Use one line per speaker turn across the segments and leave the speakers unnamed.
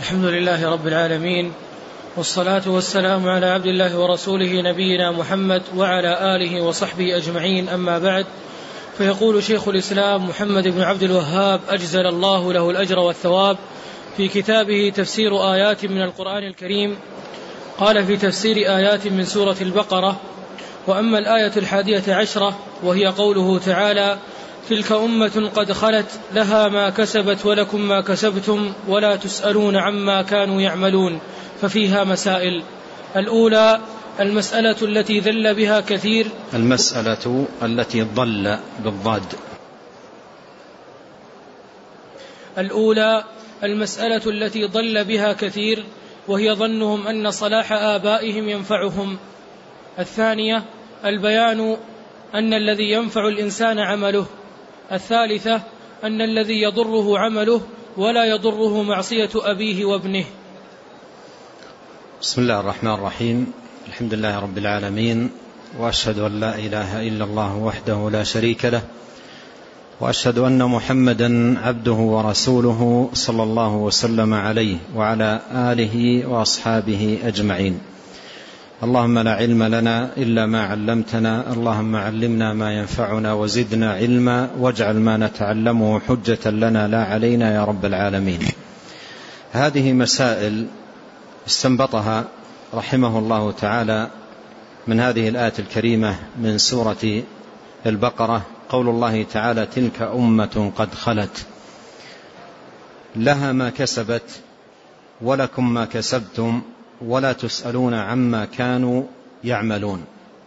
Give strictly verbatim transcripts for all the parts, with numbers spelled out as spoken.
الحمد لله رب العالمين، والصلاة والسلام على عبد الله ورسوله نبينا محمد وعلى آله وصحبه أجمعين، أما بعد. فيقول شيخ الإسلام محمد بن عبد الوهاب أجزل الله له الأجر والثواب في كتابه تفسير آيات من القرآن الكريم، قال في تفسير آيات من سورة البقرة: وأما الآية الحادية عشرة وهي قوله تعالى: تلك أمة قد خلت لها ما كسبت ولكم ما كسبتم ولا تسألون عما كانوا يعملون، ففيها مسائل. الأولى المسألة التي ذل بها كثير
المسألة التي ضل بالضاد
الأولى المسألة التي ضل بها كثير وهي ظنهم أن صلاح آبائهم ينفعهم. الثانية البيان أن الذي ينفع الإنسان عمله. الثالثة أن الذي يضره عمله ولا يضره معصية أبيه وابنه.
بسم الله الرحمن الرحيم. الحمد لله رب العالمين، وأشهد أن لا إله إلا الله وحده لا شريك له، وأشهد أن محمدا عبده ورسوله صلى الله وسلم عليه وعلى آله وأصحابه أجمعين. اللهم لا علم لنا إلا ما علمتنا، اللهم علمنا ما ينفعنا وزدنا علما، واجعل ما نتعلمه حجة لنا لا علينا يا رب العالمين. هذه مسائل استنبطها رحمه الله تعالى من هذه الآية الكريمة من سورة البقرة، قول الله تعالى: تلك أمة قد خلت لها ما كسبت ولكم ما كسبتم ولا تسألون عما كانوا يعملون.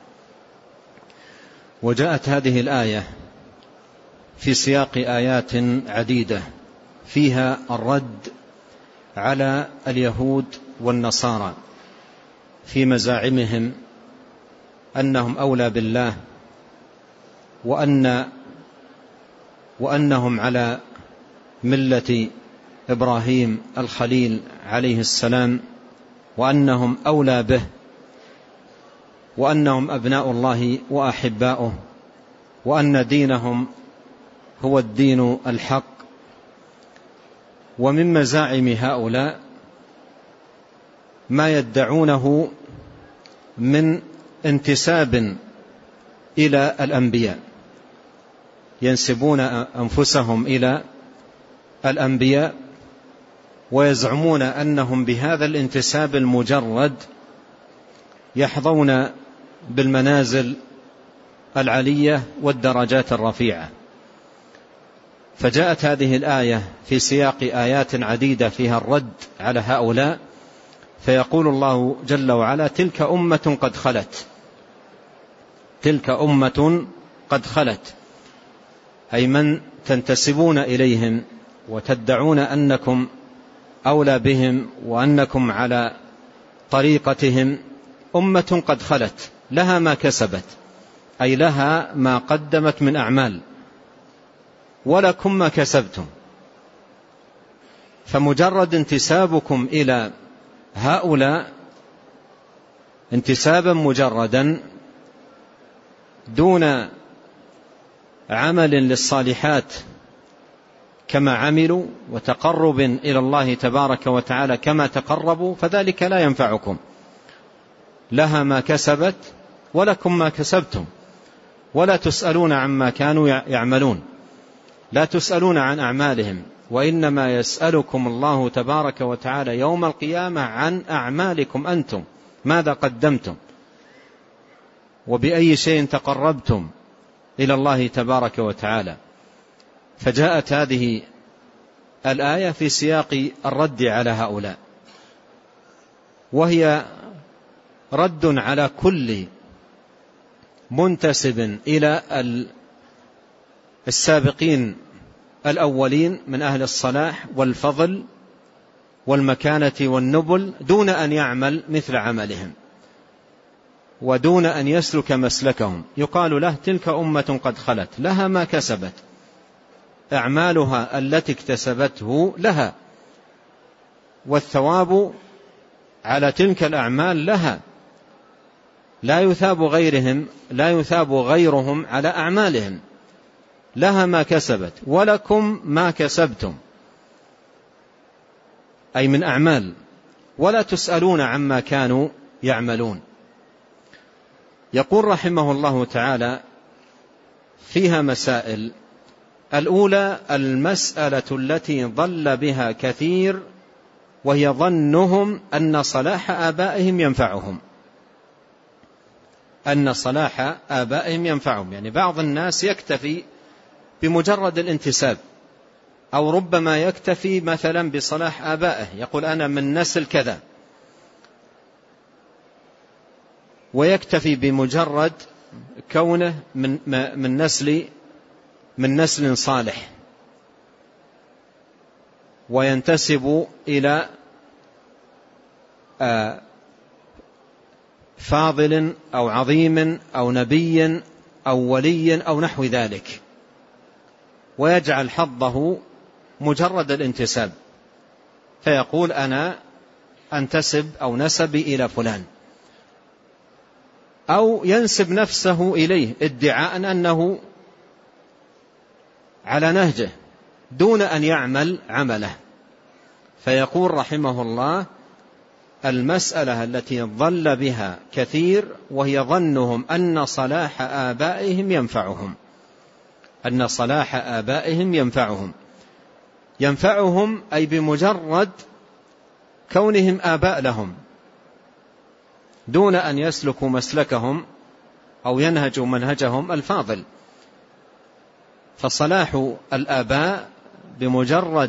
وجاءت هذه الآية في سياق آيات عديدة فيها الرد على اليهود والنصارى في مزاعمهم أنهم أولى بالله، وأن وأنهم على ملة إبراهيم الخليل عليه السلام، وأنهم أولى به، وأنهم أبناء الله وأحباؤه، وأن دينهم هو الدين الحق. ومن مزاعم هؤلاء ما يدعونه من انتساب إلى الأنبياء، ينسبون أنفسهم إلى الأنبياء ويزعمون أنهم بهذا الانتساب المجرد يحظون بالمنازل العلية والدرجات الرفيعة. فجاءت هذه الآية في سياق آيات عديدة فيها الرد على هؤلاء، فيقول الله جل وعلا: تلك أمة قد خلت. تلك أمة قد خلت، أي من تنتسبون إليهم وتدعون أنكم أولى بهم وأنكم على طريقتهم، أمة قد خلت لها ما كسبت، أي لها ما قدمت من أعمال، ولكم ما كسبتم. فمجرد انتسابكم إلى هؤلاء انتسابا مجردا دون عمل للصالحات كما عملوا وتقرب إلى الله تبارك وتعالى كما تقربوا، فذلك لا ينفعكم. لها ما كسبت ولكم ما كسبتم ولا تسألون عما كانوا يعملون. لا تسألون عن أعمالهم، وإنما يسألكم الله تبارك وتعالى يوم القيامة عن أعمالكم أنتم، ماذا قدمتم وبأي شيء تقربتم إلى الله تبارك وتعالى. فجاءت هذه الآية في سياق الرد على هؤلاء، وهي رد على كل منتسب إلى السابقين الأولين من أهل الصلاح والفضل والمكانة والنبل دون أن يعمل مثل عملهم ودون أن يسلك مسلكهم. يقال له: تلك أمة قد خلت لها ما كسبت، أعمالها التي اكتسبته لها، والثواب على تلك الأعمال لها، لا يثاب غيرهم لا يثاب غيرهم على أعمالهم. لها ما كسبت ولكم ما كسبتم، أي من أعمال، ولا تسألون عما كانوا يعملون. يقول رحمه الله تعالى فيها مسائل. الأولى المسألة التي ضل بها كثير، وهي ظنهم أن صلاح آبائهم ينفعهم، أن صلاح آبائهم ينفعهم، يعني بعض الناس يكتفي بمجرد الانتساب، أو ربما يكتفي مثلا بصلاح آبائه، يقول أنا من نسل كذا، ويكتفي بمجرد كونه من من نسل من نسل صالح، وينتسب إلى فاضل أو عظيم أو نبي أو ولي أو نحو ذلك، ويجعل حظه مجرد الانتساب، فيقول أنا أنتسب أو نسبي إلى فلان، أو ينسب نفسه إليه ادعاء أنه على نهجه دون أن يعمل عمله. فيقول رحمه الله المسألة التي ضل بها كثير، وهي ظنهم أن صلاح آبائهم ينفعهم، أن صلاح آبائهم ينفعهم ينفعهم أي بمجرد كونهم آباء لهم، دون أن يسلكوا مسلكهم أو ينهجوا منهجهم الفاضل. فصلاح الآباء بمجرد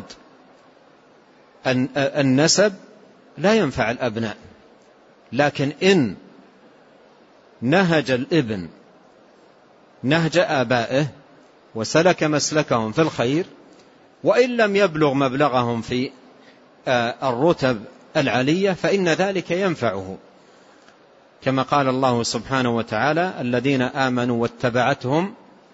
النسب لا ينفع الأبناء، لكن إن نهج الابن نهج آبائه وسلك مسلكهم في الخير، وإن لم يبلغ مبلغهم في الرتب العلية، فإن ذلك ينفعه، كما قال الله سبحانه وتعالى الذين آمنوا واتبعتهم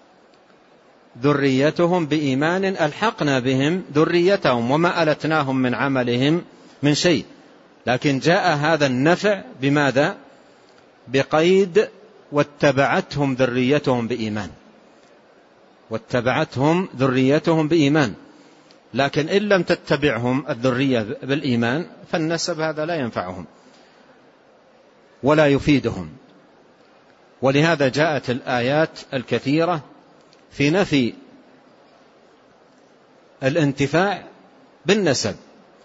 ذريتهم بإيمان ألحقنا بهم ذريتهم وما ألتناهم من عملهم من شيء. لكن جاء هذا النفع بماذا؟ بقيد واتبعتهم ذريتهم بإيمان، واتبعتهم ذريتهم بإيمان. لكن إن لم تتبعهم الذرية بالإيمان فالنسب هذا لا ينفعهم ولا يفيدهم. ولهذا جاءت الآيات الكثيرة في نفي الانتفاع بالنسب،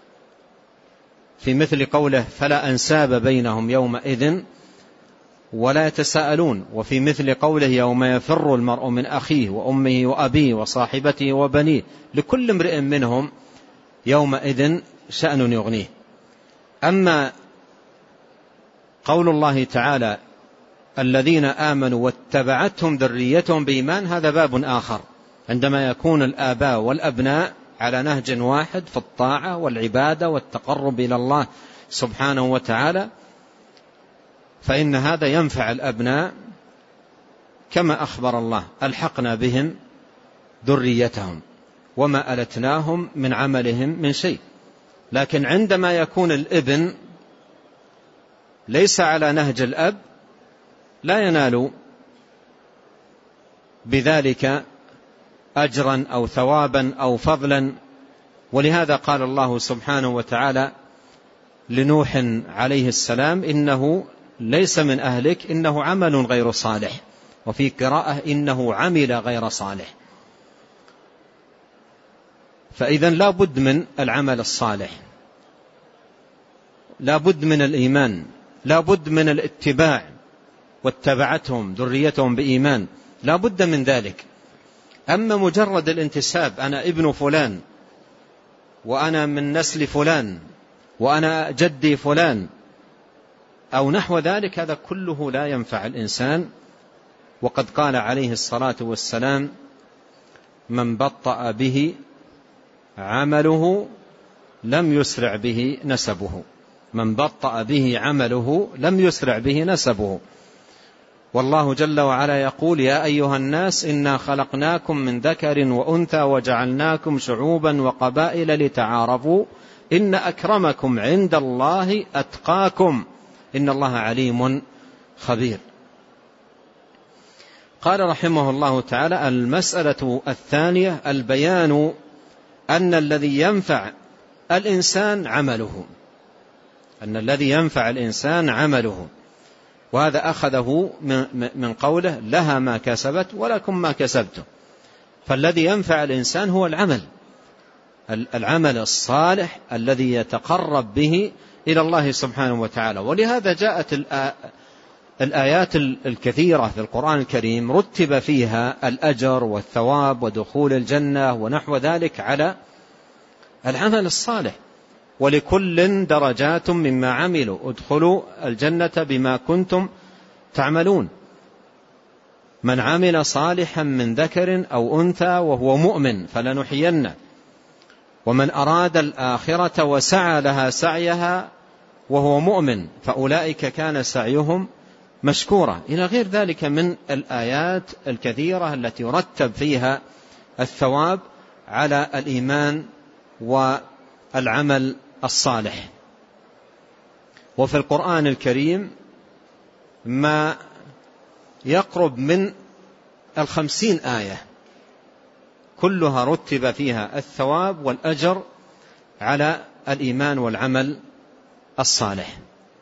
في مثل قوله فلا أنساب بينهم يومئذ ولا يتساءلون، وفي مثل قوله يوم يفر المرء من أخيه وأمه وأبيه وصاحبته وبنيه لكل امرئ منهم يومئذ شأن يغنيه. أما قول الله تعالى الذين آمنوا واتبعتهم ذريتهم بإيمان، هذا باب آخر، عندما يكون الآباء والأبناء على نهج واحد في الطاعة والعبادة والتقرب إلى الله سبحانه وتعالى، فإن هذا ينفع الأبناء، كما أخبر الله ألحقنا بهم ذريتهم وما ألتناهم من عملهم من شيء. لكن عندما يكون الابن ليس على نهج الأب لا ينال بذلك أجرا أو ثوابا أو فضلا. ولهذا قال الله سبحانه وتعالى لنوح عليه السلام إنه ليس من أهلك إنه عمل غير صالح، وفي قراءة إنه عمل غير صالح. فإذا لا بد من العمل الصالح، لا بد من الإيمان، لا بد من الاتباع، واتبعتهم ذريتهم بإيمان، لا بد من ذلك. أما مجرد الانتساب أنا ابن فلان وأنا من نسل فلان وأنا جدي فلان أو نحو ذلك، هذا كله لا ينفع الإنسان. وقد قال عليه الصلاة والسلام من بطأ به عمله لم يسرع به نسبه، من بطأ به عمله لم يسرع به نسبه. والله جل وعلا يقول يا أيها الناس إنا خلقناكم من ذكر وأنثى وجعلناكم شعوبا وقبائل لتعارفوا إن أكرمكم عند الله أتقاكم إن الله عليم خبير. قال رحمه الله تعالى المسألة الثانية البيان أن الذي ينفع الإنسان عمله، أن الذي ينفع الإنسان عمله، وهذا أخذه من قوله لها ما كسبت ولكم ما كسبتم. فالذي ينفع الإنسان هو العمل، العمل الصالح الذي يتقرب به إلى الله سبحانه وتعالى. ولهذا جاءت الآيات الكثيرة في القرآن الكريم رتب فيها الأجر والثواب ودخول الجنة ونحو ذلك على العمل الصالح. ولكل درجات مما عملوا ادخلوا الجنة بما كنتم تعملون. من عمل صالحا من ذكر أو أنثى وهو مؤمن فلنحيينه، ومن أراد الآخرة وسعى لها سعيها وهو مؤمن فأولئك كان سعيهم مشكورا، إلى غير ذلك من الآيات الكثيرة التي يرتب فيها الثواب على الإيمان والعمل الصالح. وفي القرآن الكريم ما يقرب من الخمسين آية كلها رتب فيها الثواب والأجر على الإيمان والعمل الصالح.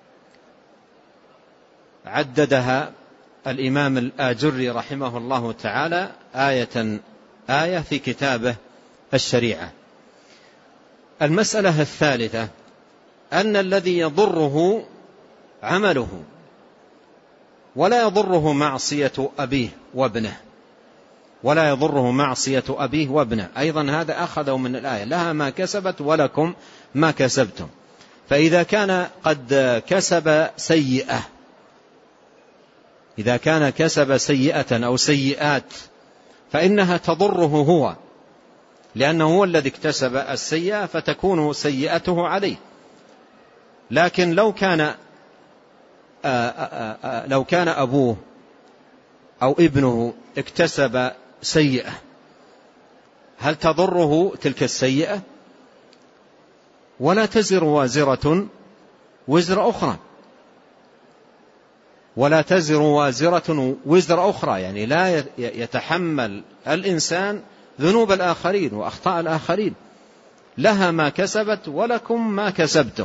عددها الإمام الآجري رحمه الله تعالى آية آية في كتابه الشريعة. المسألة الثالثة أن الذي يضره عمله ولا يضره معصية أبيه وابنه، ولا يضره معصية أبيه وابنه، أيضا هذا أخذه من الآية لها ما كسبت ولكم ما كسبتم. فإذا كان قد كسب سيئة، إذا كان كسب سيئة أو سيئات فإنها تضره هو، لأنه هو الذي اكتسب السيئة فتكون سيئته عليه. لكن لو كان آآ آآ لو كان أبوه أو ابنه اكتسب سيئة هل تضره تلك السيئة؟ ولا تزر وازرة وزر أخرى، ولا تزر وازرة وزر أخرى، يعني لا يتحمل الإنسان ذنوب الآخرين وأخطاء الآخرين. لها ما كسبت ولكم ما كسبتم.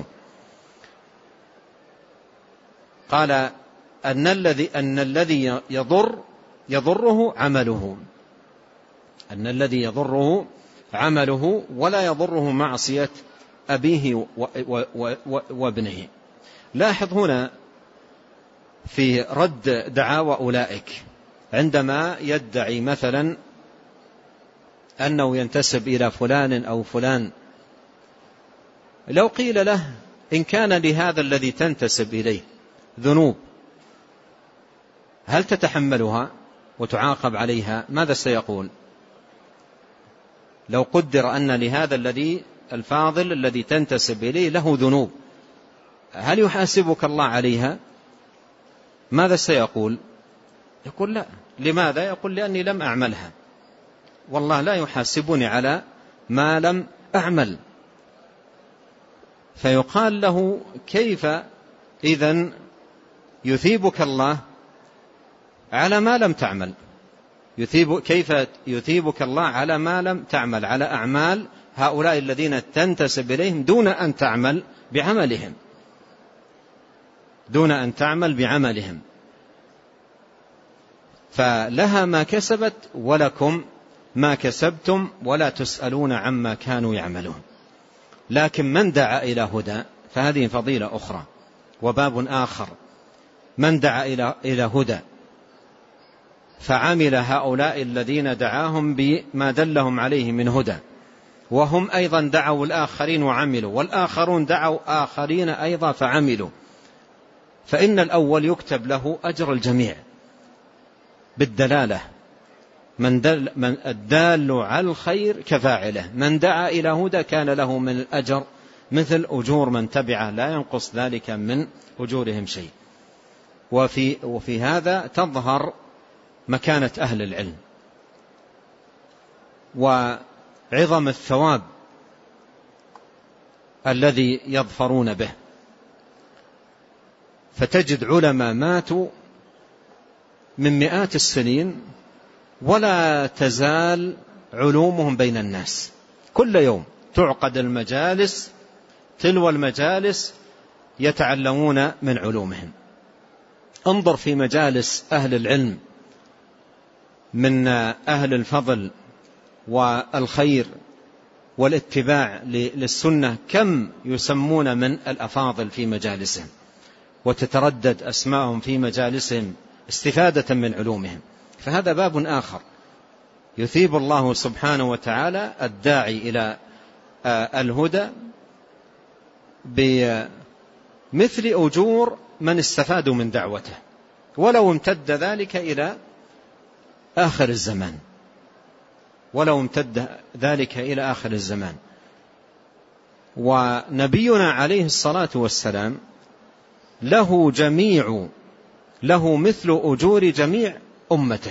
قال أن الذي أن الذي يضر يضره عمله، أن الذي يضره عمله ولا يضره معصية أبيه وابنه. لاحظ هنا في رد دعاوى أولئك عندما يدعي مثلا أنه ينتسب إلى فلان أو فلان، لو قيل له إن كان لهذا الذي تنتسب إليه ذنوب هل تتحملها وتعاقب عليها؟ ماذا سيقول؟ لو قدر أن لهذا الذي الفاضل الذي تنتسب إليه له ذنوب هل يحاسبك الله عليها؟ ماذا سيقول؟ يقول لا. لماذا؟ يقول لأني لم أعملها، والله لا يحاسبني على ما لم أعمل. فيقال له كيف إذن يثيبك الله على ما لم تعمل؟ يثيب كيف يثيبك الله على ما لم تعمل، على أعمال هؤلاء الذين تنتسب إليهم دون أن تعمل بعملهم، دون أن تعمل بعملهم. فلها ما كسبت ولكم ما كسبتم ولا تسألون عما كانوا يعملون. لكن من دعا إلى هدى فهذه فضيلة أخرى وباب آخر. من دعا إلى هدى فعمل هؤلاء الذين دعاهم بما دلهم عليه من هدى، وهم أيضا دعوا الآخرين وعملوا، والآخرون دعوا آخرين أيضا فعملوا، فإن الأول يكتب له أجر الجميع بالدلالة. من, دل من الدال على الخير كفاعله، من دعا إلى هدى كان له من الأجر مثل أجور من تبعه لا ينقص ذلك من أجورهم شيء. وفي, وفي هذا تظهر مكانة أهل العلم وعظم الثواب الذي يظفرون به. فتجد علماء ماتوا من مئات السنين ولا تزال علومهم بين الناس، كل يوم تعقد المجالس تلو المجالس يتعلمون من علومهم. انظر في مجالس أهل العلم من أهل الفضل والخير والاتباع للسنة كم يسمون من الأفاضل في مجالسهم وتتردد أسماءهم في مجالسهم استفادة من علومهم. فهذا باب آخر يثيب الله سبحانه وتعالى الداعي إلى الهدى بمثل أجور من استفادوا من دعوته ولو امتد ذلك إلى آخر الزمان ولو امتد ذلك إلى آخر الزمان. ونبينا عليه الصلاة والسلام له جميع له مثل أجور جميع أمته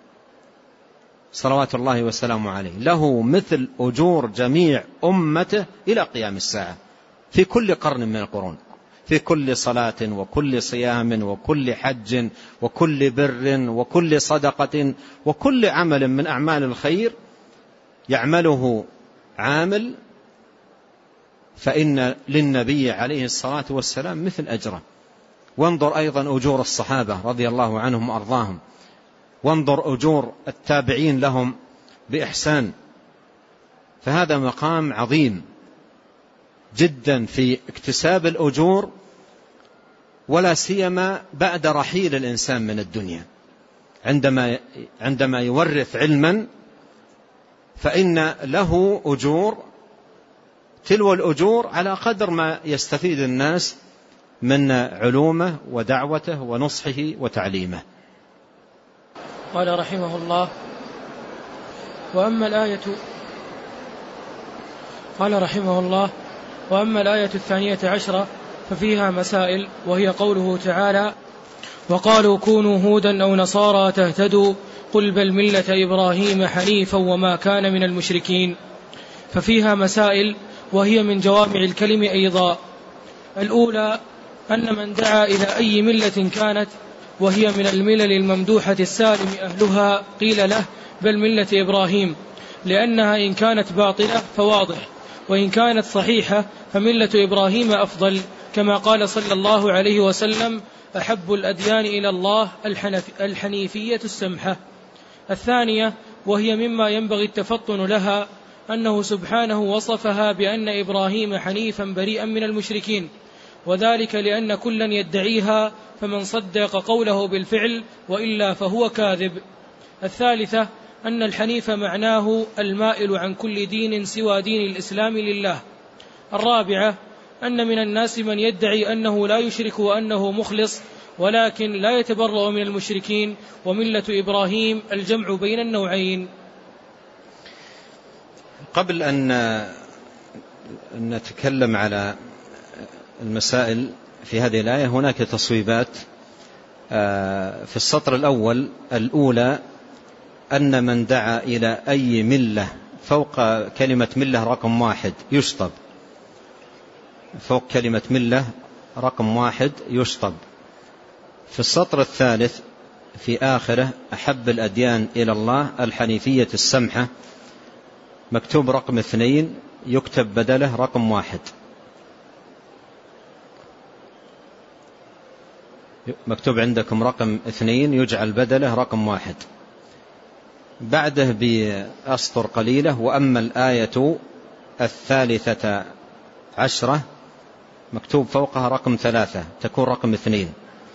صلوات الله وسلامه عليه، له مثل أجور جميع أمته إلى قيام الساعة في كل قرن من القرون، في كل صلاة وكل صيام وكل حج وكل بر وكل صدقة وكل عمل من أعمال الخير يعمله عامل فإن للنبي عليه الصلاة والسلام مثل أجره. وانظر أيضا أجور الصحابة رضي الله عنهم وأرضاهم، وانظر أجور التابعين لهم بإحسان. فهذا مقام عظيم جدا في اكتساب الأجور، ولا سيما بعد رحيل الإنسان من الدنيا. عندما عندما يورث علما فإن له أجور تلو الأجور على قدر ما يستفيد الناس من علومه ودعوته ونصحه وتعليمه.
قال رحمه الله: وأما الآية قال رحمه الله وأما الآية الثانية عشرة ففيها مسائل، وهي قوله تعالى: وقالوا كونوا هودا أو نصارى تهتدوا قل بل ملة إبراهيم حنيفا وما كان من المشركين. ففيها مسائل وهي من جوامع الكلم أيضا. الأولى أن من دعا إلى أي ملة كانت وهي من الملل الممدوحة السالم أهلها قيل له بل ملة إبراهيم، لأنها إن كانت باطلة فواضح، وإن كانت صحيحة فملة إبراهيم أفضل، كما قال صلى الله عليه وسلم: أحب الأديان إلى الله الحنيفية السمحة. الثانية وهي مما ينبغي التفطن لها أنه سبحانه وصفها بأن إبراهيم حنيفا بريئا من المشركين، وذلك لأن كلا يدعيها فمن صدق قوله بالفعل وإلا فهو كاذب. الثالثة أن الحنيف معناه المائل عن كل دين سوى دين الإسلام لله. الرابعة أن من الناس من يدعي أنه لا يشرك وأنه مخلص ولكن لا يتبرأ من المشركين، وملة إبراهيم الجمع بين النوعين.
قبل أن نتكلم على المسائل في هذه الآية هناك تصويبات. في السطر الأول الأولى أن من دعا إلى أي ملة فوق كلمة ملة رقم واحد يشطب، فوق كلمة ملة رقم واحد يشطب. في السطر الثالث في آخره أحب الأديان إلى الله الحنيفية السمحة، مكتوب رقم اثنين يكتب بدله رقم واحد. مكتوب عندكم رقم اثنين يجعل بدله رقم واحد، بعده بأسطر قليلة: وأما الآية الثالثة عشرة مكتوب فوقها رقم ثلاثة تكون رقم اثنين.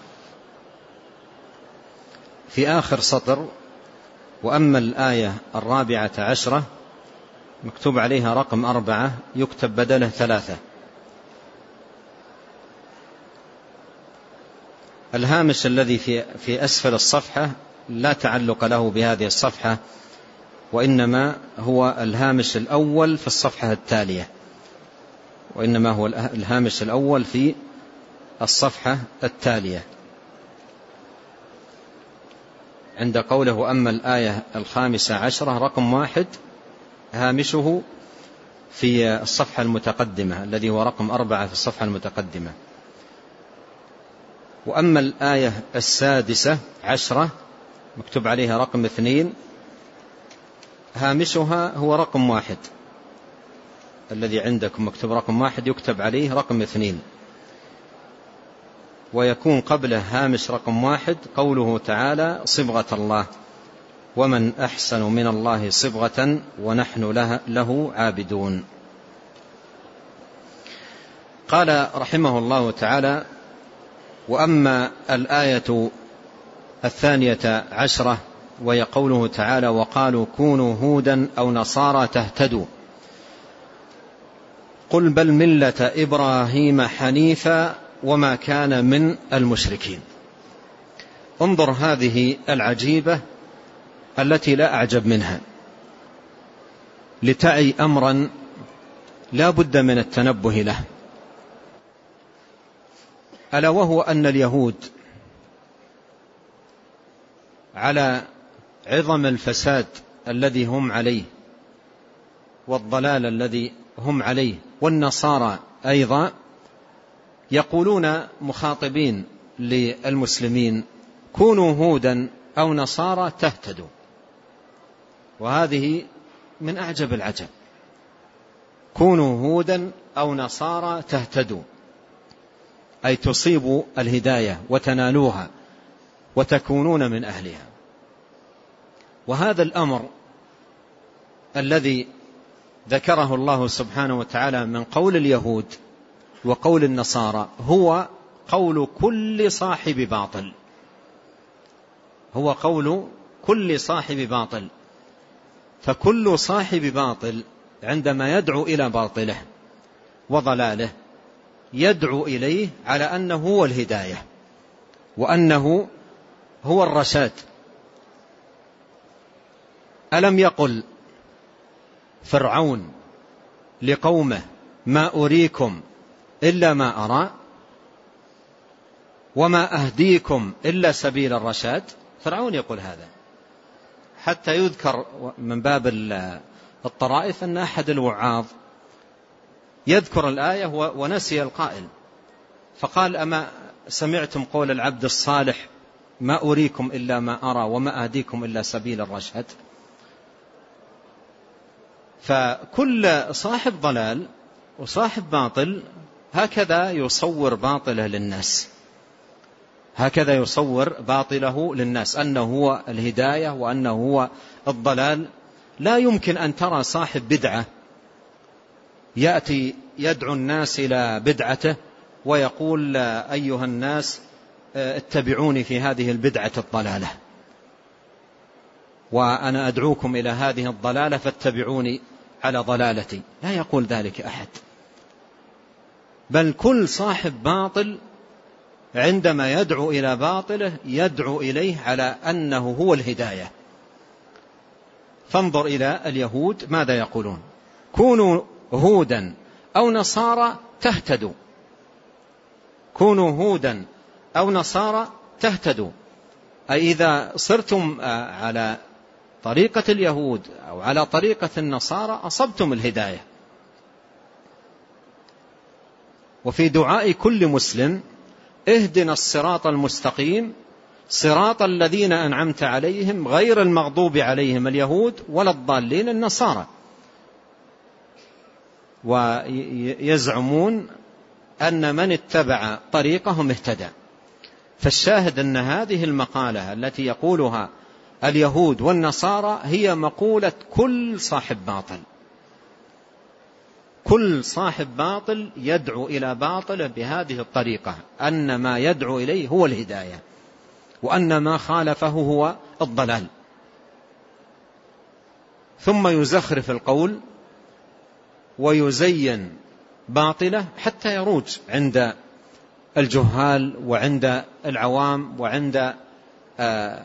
في آخر سطر: وأما الآية الرابعة عشرة مكتوب عليها رقم أربعة يكتب بدله ثلاثة. الهامش الذي في في أسفل الصفحة لا تعلق له بهذه الصفحة، وإنما هو الهامش الأول في الصفحة التالية، وإنما هو الهامش الأول في الصفحة التالية عند قوله: وأما الآية الخامسة عشرة رقم واحد، هامشه في الصفحة المتقدمة الذي هو رقم أربعة في الصفحة المتقدمة. وأما الآية السادسة عشرة مكتوب عليها رقم اثنين، هامشها هو رقم واحد. الذي عندكم مكتوب رقم واحد يكتب عليه رقم اثنين، ويكون قبله هامش رقم واحد قوله تعالى صبغة الله ومن أحسن من الله صبغة ونحن له عابدون. قال رحمه الله تعالى: وأما الآية الثانية عشرة وهي قوله تعالى وقالوا كونوا هودا أو نصارى تهتدوا، قل بل ملة إبراهيم حنيفا وما كان من المشركين. انظر هذه العجيبة التي لا أعجب منها، لتعي أمرا لا بد من التنبه له، ألا وهو أن اليهود على عظم الفساد الذي هم عليه والضلال الذي هم عليه، والنصارى أيضا يقولون مخاطبين للمسلمين كونوا هودا أو نصارى تهتدوا، وهذه من أعجب العجب. كونوا هودا أو نصارى تهتدوا، أي تصيبوا الهداية وتنالوها وتكونون من أهلها. وهذا الأمر الذي ذكره الله سبحانه وتعالى من قول اليهود وقول النصارى هو قول كل صاحب باطل، هو قول كل صاحب باطل. فكل صاحب باطل عندما يدعو إلى باطله وضلاله يدعو إليه على أنه هو الهداية وأنه هو الرشاد. ألم يقل فرعون لقومه ما أريكم إلا ما أرى وما أهديكم إلا سبيل الرشاد؟ فرعون يقول هذا، حتى يذكر من باب الطرائف أن أحد الوعاظ يذكر الآية ونسي القائل، فقال أما سمعتم قول العبد الصالح ما أريكم إلا ما أرى وما أهديكم إلا سبيل الرشاد؟ فكل صاحب ضلال وصاحب باطل هكذا يصور باطله للناس، هكذا يصور باطله للناس أنه هو الهداية وأنه هو الضلال. لا يمكن أن ترى صاحب بدعة يأتي يدعو الناس إلى بدعته ويقول أيها الناس اتبعوني في هذه البدعة الضلالة وأنا أدعوكم إلى هذه الضلالة فاتبعوني على ضلالتي. لا يقول ذلك أحد، بل كل صاحب باطل عندما يدعو إلى باطله يدعو إليه على أنه هو الهداية. فانظر إلى اليهود ماذا يقولون: كونوا هودا أو نصارى تهتدوا، كونوا هودا أو نصارى تهتدوا، أي إذا صرتم على طريقة اليهود أو على طريقة النصارى أصبتم الهداية. وفي دعاء كل مسلم اهدنا الصراط المستقيم صراط الذين أنعمت عليهم غير المغضوب عليهم اليهود ولا الضالين النصارى. ويزعمون أن من اتبع طريقهم اهتدى. فالشاهد أن هذه المقالة التي يقولها اليهود والنصارى هي مقولة كل صاحب باطل، كل صاحب باطل يدعو إلى باطله بهذه الطريقة، أن ما يدعو إليه هو الهداية وأن ما خالفه هو الضلال. ثم يزخرف القول ويزين باطله حتى يروج عند الجهال وعند العوام وعند آآ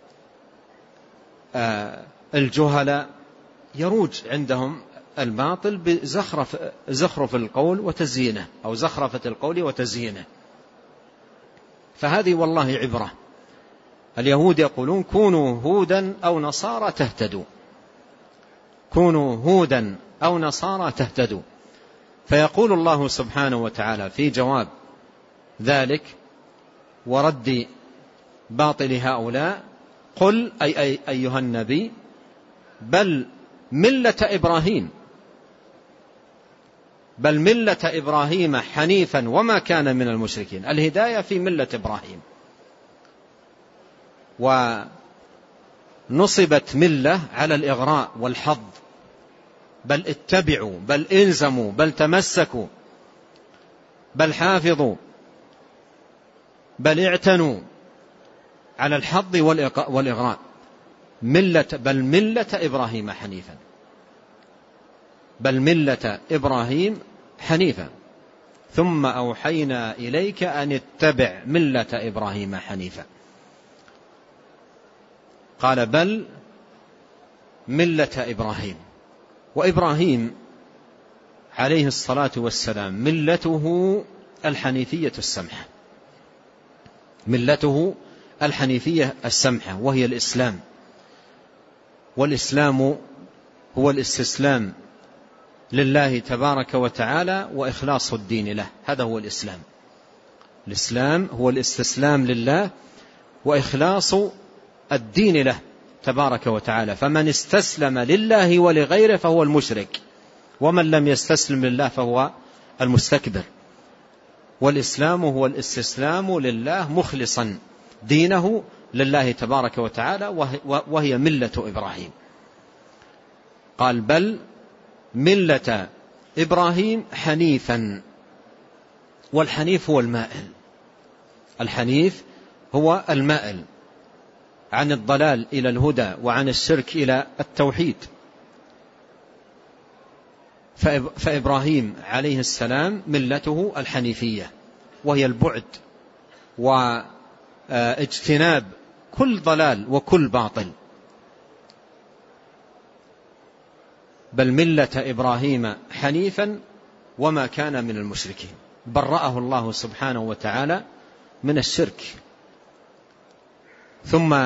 آآ الجهلاء، يروج عندهم الباطل بزخرف زخرف القول وتزيينه أو زخرفة القول وتزيينه. فهذه والله عبرة. اليهود يقولون كونوا هودا أو نصارى تهتدوا، كونوا هودا أو نصارى تهتدوا. فيقول الله سبحانه وتعالى في جواب ذلك ورد باطل هؤلاء: قل أي, أي أيها النبي بل ملة إبراهيم، بل ملة إبراهيم حنيفا وما كان من المشركين. الهداية في ملة إبراهيم، ونصبت ملة على الإغراء والحظ، بل اتبعوا، بل انزموا، بل تمسكوا، بل حافظوا، بل اعتنوا، على الحظ والإغراء. ملة بل ملة إبراهيم حنيفا، بل ملة إبراهيم حنيفا ثم أوحينا إليك أن اتبع ملة إبراهيم حنيفا. قال بل ملة إبراهيم. وإبراهيم عليه الصلاة والسلام ملته الحنيفية السمحة، ملته الحنيفية السمحة، وهي الإسلام. والإسلام هو الاستسلام لله تبارك وتعالى وإخلاص الدين له، هذا هو الإسلام. الإسلام هو الاستسلام لله وإخلاص الدين له تبارك وتعالى. فمن استسلم لله ولغيره فهو المشرك، ومن لم يستسلم لله فهو المستكبر. والإسلام هو الاستسلام لله مخلصا دينه لله تبارك وتعالى، وهي ملة إبراهيم. قال بل ملة إبراهيم حنيفا. والحنيف هو المائل، الحنيف هو المائل عن الضلال إلى الهدى وعن الشرك إلى التوحيد. فإبراهيم عليه السلام ملته الحنيفية، وهي البعد واجتناب كل ضلال وكل باطل. بل ملة إبراهيم حنيفا وما كان من المشركين، برأه الله سبحانه وتعالى من الشرك. ثم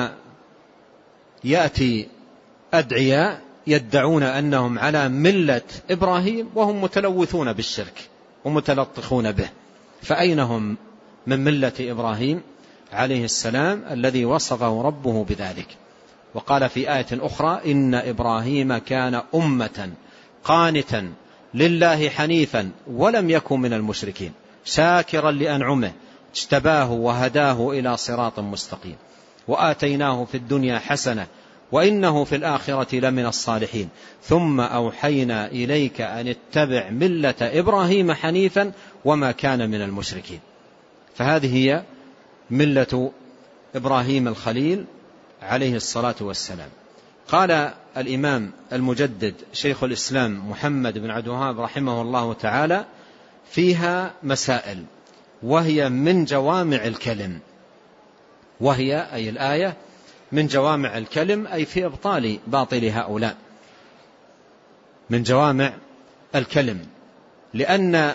يأتي أدعياء يدعون أنهم على ملة إبراهيم وهم متلوثون بالشرك ومتلطخون به، فأين هم من ملة إبراهيم عليه السلام الذي وصفه ربه بذلك؟ وقال في آية أخرى إن إبراهيم كان أمة قانتا لله حنيفا ولم يكن من المشركين شاكرا لأنعمه اجتباه وهداه إلى صراط مستقيم وآتيناه في الدنيا حسنة وإنه في الآخرة لمن الصالحين ثم أوحينا إليك أن اتبع ملة إبراهيم حنيفا وما كان من المشركين. فهذه هي ملة إبراهيم الخليل عليه الصلاة والسلام. قال الإمام المجدد شيخ الإسلام محمد بن عبد الوهاب رحمه الله تعالى فيها مسائل، وهي من جوامع الكلم، وهي أي الآية من جوامع الكلم، أي في إبطال باطل هؤلاء، من جوامع الكلم، لأن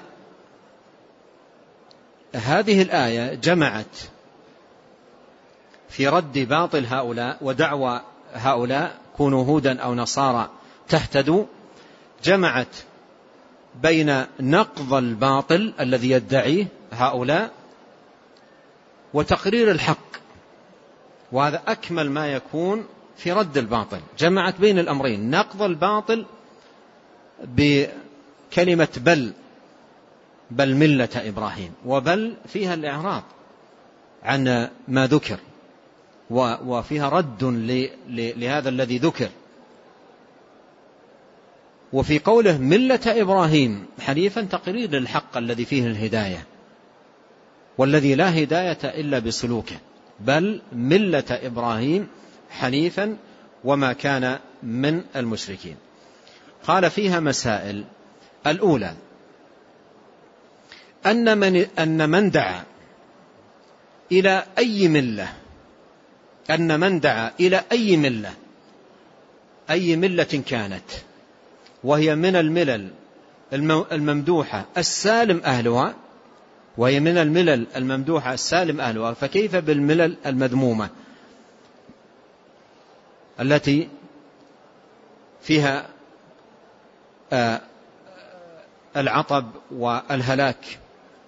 هذه الآية جمعت في رد باطل هؤلاء ودعوى هؤلاء كونوا هودا أو نصارى تهتدوا، جمعت بين نقض الباطل الذي يدعيه هؤلاء وتقرير الحق، وهذا أكمل ما يكون في رد الباطل. جمعت بين الأمرين، نقض الباطل بكلمة بل بل ملة إبراهيم، وبل فيها الإعراض عن ما ذكر وفيها رد لهذا الذي ذكر. وفي قوله ملة إبراهيم حنيفا تقرير للحق الذي فيه الهداية والذي لا هداية إلا بسلوكه، بل ملة إبراهيم حنيفا وما كان من المشركين. قال فيها مسائل. الأولى أن من, أن من دعا إلى أي ملة أن من دعا إلى أي ملة أي ملة كانت، وهي من الملل الممدوحة السالم أهلها، وهي من الملل الممدوحة السالم أهلها، فكيف بالملل المذمومة التي فيها العطب والهلاك؟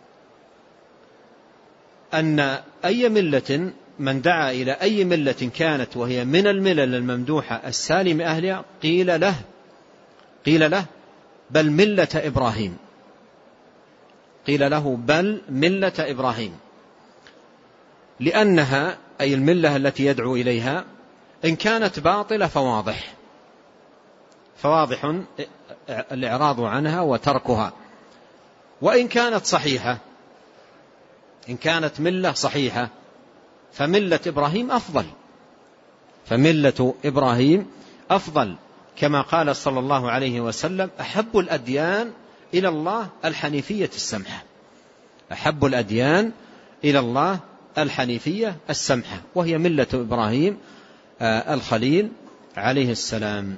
أن أي ملة من دعا إلى أي ملة كانت وهي من الملل الممدوحة السالم أهلها قيل له قيل له بل ملة إبراهيم، قيل له بل ملة إبراهيم، لأنها أي الملة التي يدعو إليها إن كانت باطلة فواضح فواضح الإعراض عنها وتركها، وإن كانت صحيحة إن كانت ملة صحيحة فملة إبراهيم أفضل فملة إبراهيم أفضل كما قال صلى الله عليه وسلم أحب الأديان إلى الله الحنيفية السمحة أحب الأديان إلى الله الحنيفية السمحة، وهي ملة إبراهيم الخليل عليه السلام.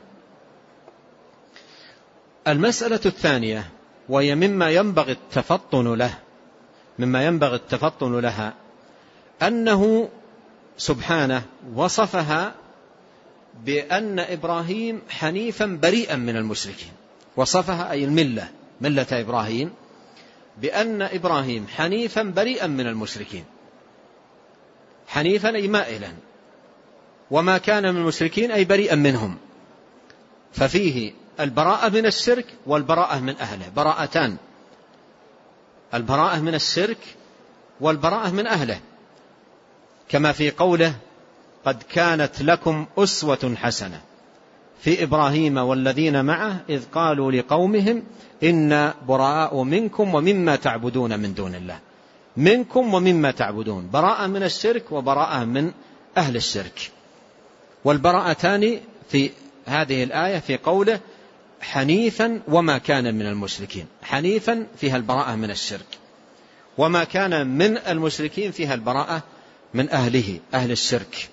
المسألة الثانية وهي مما ينبغي التفطن له مما ينبغي التفطن لها أنه سبحانه وصفها بأن إبراهيم حنيفا بريئا من المشركين، وصفها أي الملة ملة إبراهيم بأن إبراهيم حنيفا بريئا من المشركين، حنيفا أي مائلا، وما كان من المشركين أي بريئا منهم، ففيه البراءة من الشرك والبراءة من أهله، براءتان، البراءة من الشرك والبراءة من أهله، كما في قوله قد كانت لكم أسوة حسنة في إبراهيم والذين معه إذ قالوا لقومهم إنا براء منكم ومما تعبدون من دون الله، منكم ومما تعبدون، براءة من الشرك وبراءة من أهل الشرك. والبراءتان في هذه الآية في قوله حنيفا وما كان من المشركين، حنيفا فيها البراءة من الشرك، وما كان من المشركين فيها البراءة من أهله أهل الشرك.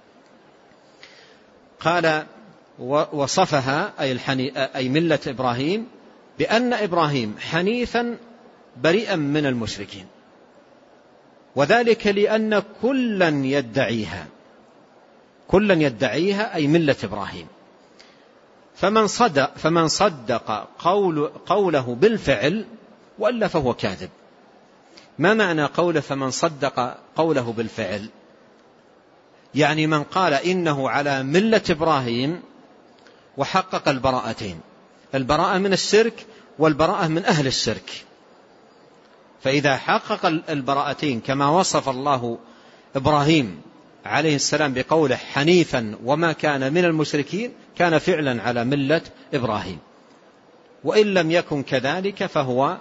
قال وصفها أي, الحني أي ملة إبراهيم بأن إبراهيم حنيفا بريئا من المشركين، وذلك لأن كلا يدعيها كلا يدعيها أي ملة إبراهيم، فمن صدق, فمن صدق قول قوله بالفعل وإلا فهو كاذب. ما معنى قوله فمن صدق قوله بالفعل؟ يعني من قال إنه على ملة إبراهيم وحقق البراءتين، البراءة من الشرك والبراءة من أهل الشرك، فإذا حقق البراءتين كما وصف الله إبراهيم عليه السلام بقوله حنيفا وما كان من المشركين كان فعلا على ملة إبراهيم، وإن لم يكن كذلك فهو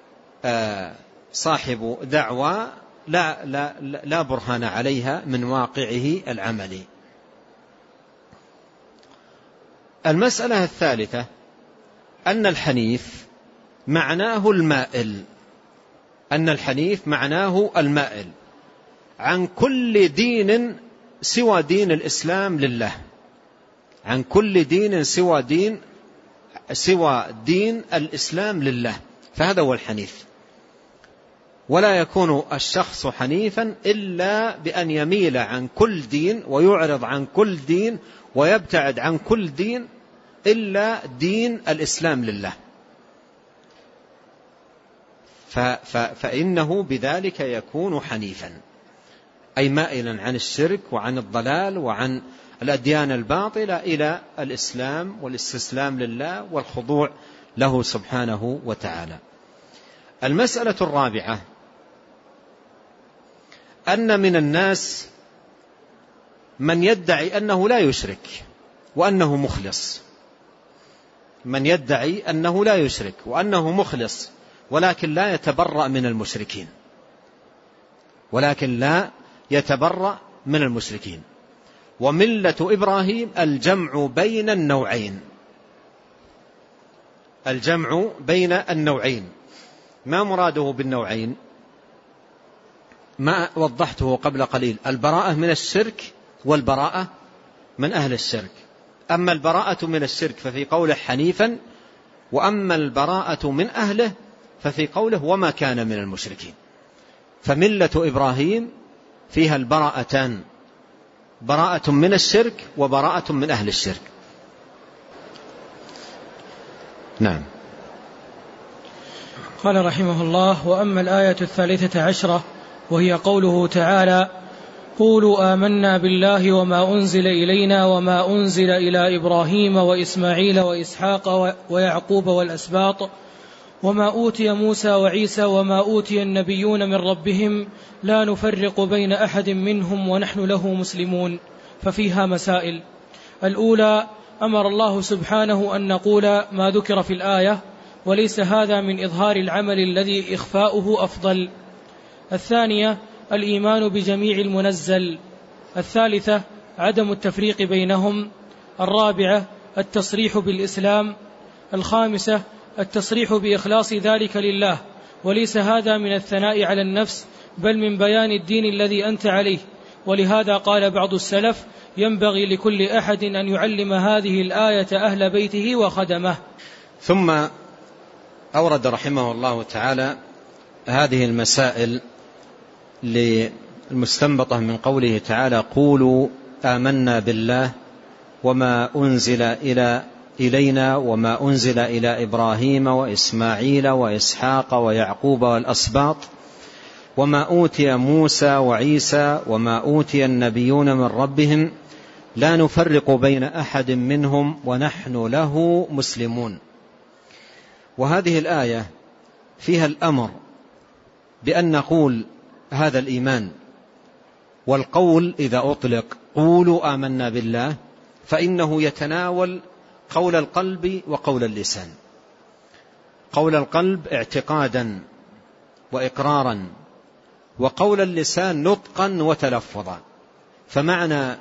صاحب دعوى لا, لا, لا برهان عليها من واقعه العملي. المسألة الثالثة أن الحنيف معناه المائل أن الحنيف معناه المائل عن كل دين سوى دين الإسلام لله، عن كل دين سوى دين سوى دين الإسلام لله، فهذا هو الحنيف. ولا يكون الشخص حنيفا إلا بأن يميل عن كل دين ويعرض عن كل دين ويبتعد عن كل دين إلا دين الإسلام لله، فإنه بذلك يكون حنيفا أي مائلا عن الشرك وعن الضلال وعن الأديان الباطلة إلى الإسلام والاستسلام لله والخضوع له سبحانه وتعالى. المسألة الرابعة أن من الناس من يدعي أنه لا يشرك وأنه مخلص، من يدعي أنه لا يشرك وأنه مخلص ولكن لا يتبرأ من المشركين ولكن لا يتبرأ من المشركين. وملة إبراهيم الجمع بين النوعين، الجمع بين النوعين. ما مراده بالنوعين؟ ما وضحته قبل قليل، البراءة من الشرك والبراءة من أهل الشرك. أما البراءة من الشرك ففي قوله حنيفا، وأما البراءة من أهله ففي قوله وما كان من المشركين. فملة إبراهيم فيها البراءتان، براءة من الشرك وبراءة من أهل الشرك. نعم.
قال رحمه الله: وأما الآية الثالثة عشرة وهي قوله تعالى: قولوا آمنا بالله وما أنزل إلينا وما أنزل إلى إبراهيم وإسماعيل وإسحاق ويعقوب والأسباط وما أوتي موسى وعيسى وما أوتي النبيون من ربهم لا نفرق بين أحد منهم ونحن له مسلمون. ففيها مسائل. الأولى: أمر الله سبحانه أن نقول ما ذكر في الآية، وليس هذا من إظهار العمل الذي إخفاؤه أفضل. الثانية: الإيمان بجميع المنزل. الثالثة: عدم التفريق بينهم. الرابعة: التصريح بالإسلام. الخامسة: التصريح بإخلاص ذلك لله، وليس هذا من الثناء على النفس بل من بيان الدين الذي أنت عليه. ولهذا قال بعض السلف: ينبغي لكل أحد أن يعلم هذه الآية أهل بيته وخدمه.
ثم أورد رحمه الله تعالى هذه المسائل للمستنبطة من قوله تعالى: قولوا آمنا بالله وما أنزل إلى إلينا وما أنزل إلى إبراهيم وإسماعيل وإسحاق ويعقوب والأسباط وما أوتي موسى وعيسى وما أوتي النبيون من ربهم لا نفرق بين أحد منهم ونحن له مسلمون. وهذه الآية فيها الأمر بأن نقول هذا الإيمان، والقول إذا أطلق قولوا آمنا بالله فإنه يتناول قول القلب وقول اللسان. قول القلب اعتقادا وإقرارا، وقول اللسان نطقا وتلفظا. فمعنى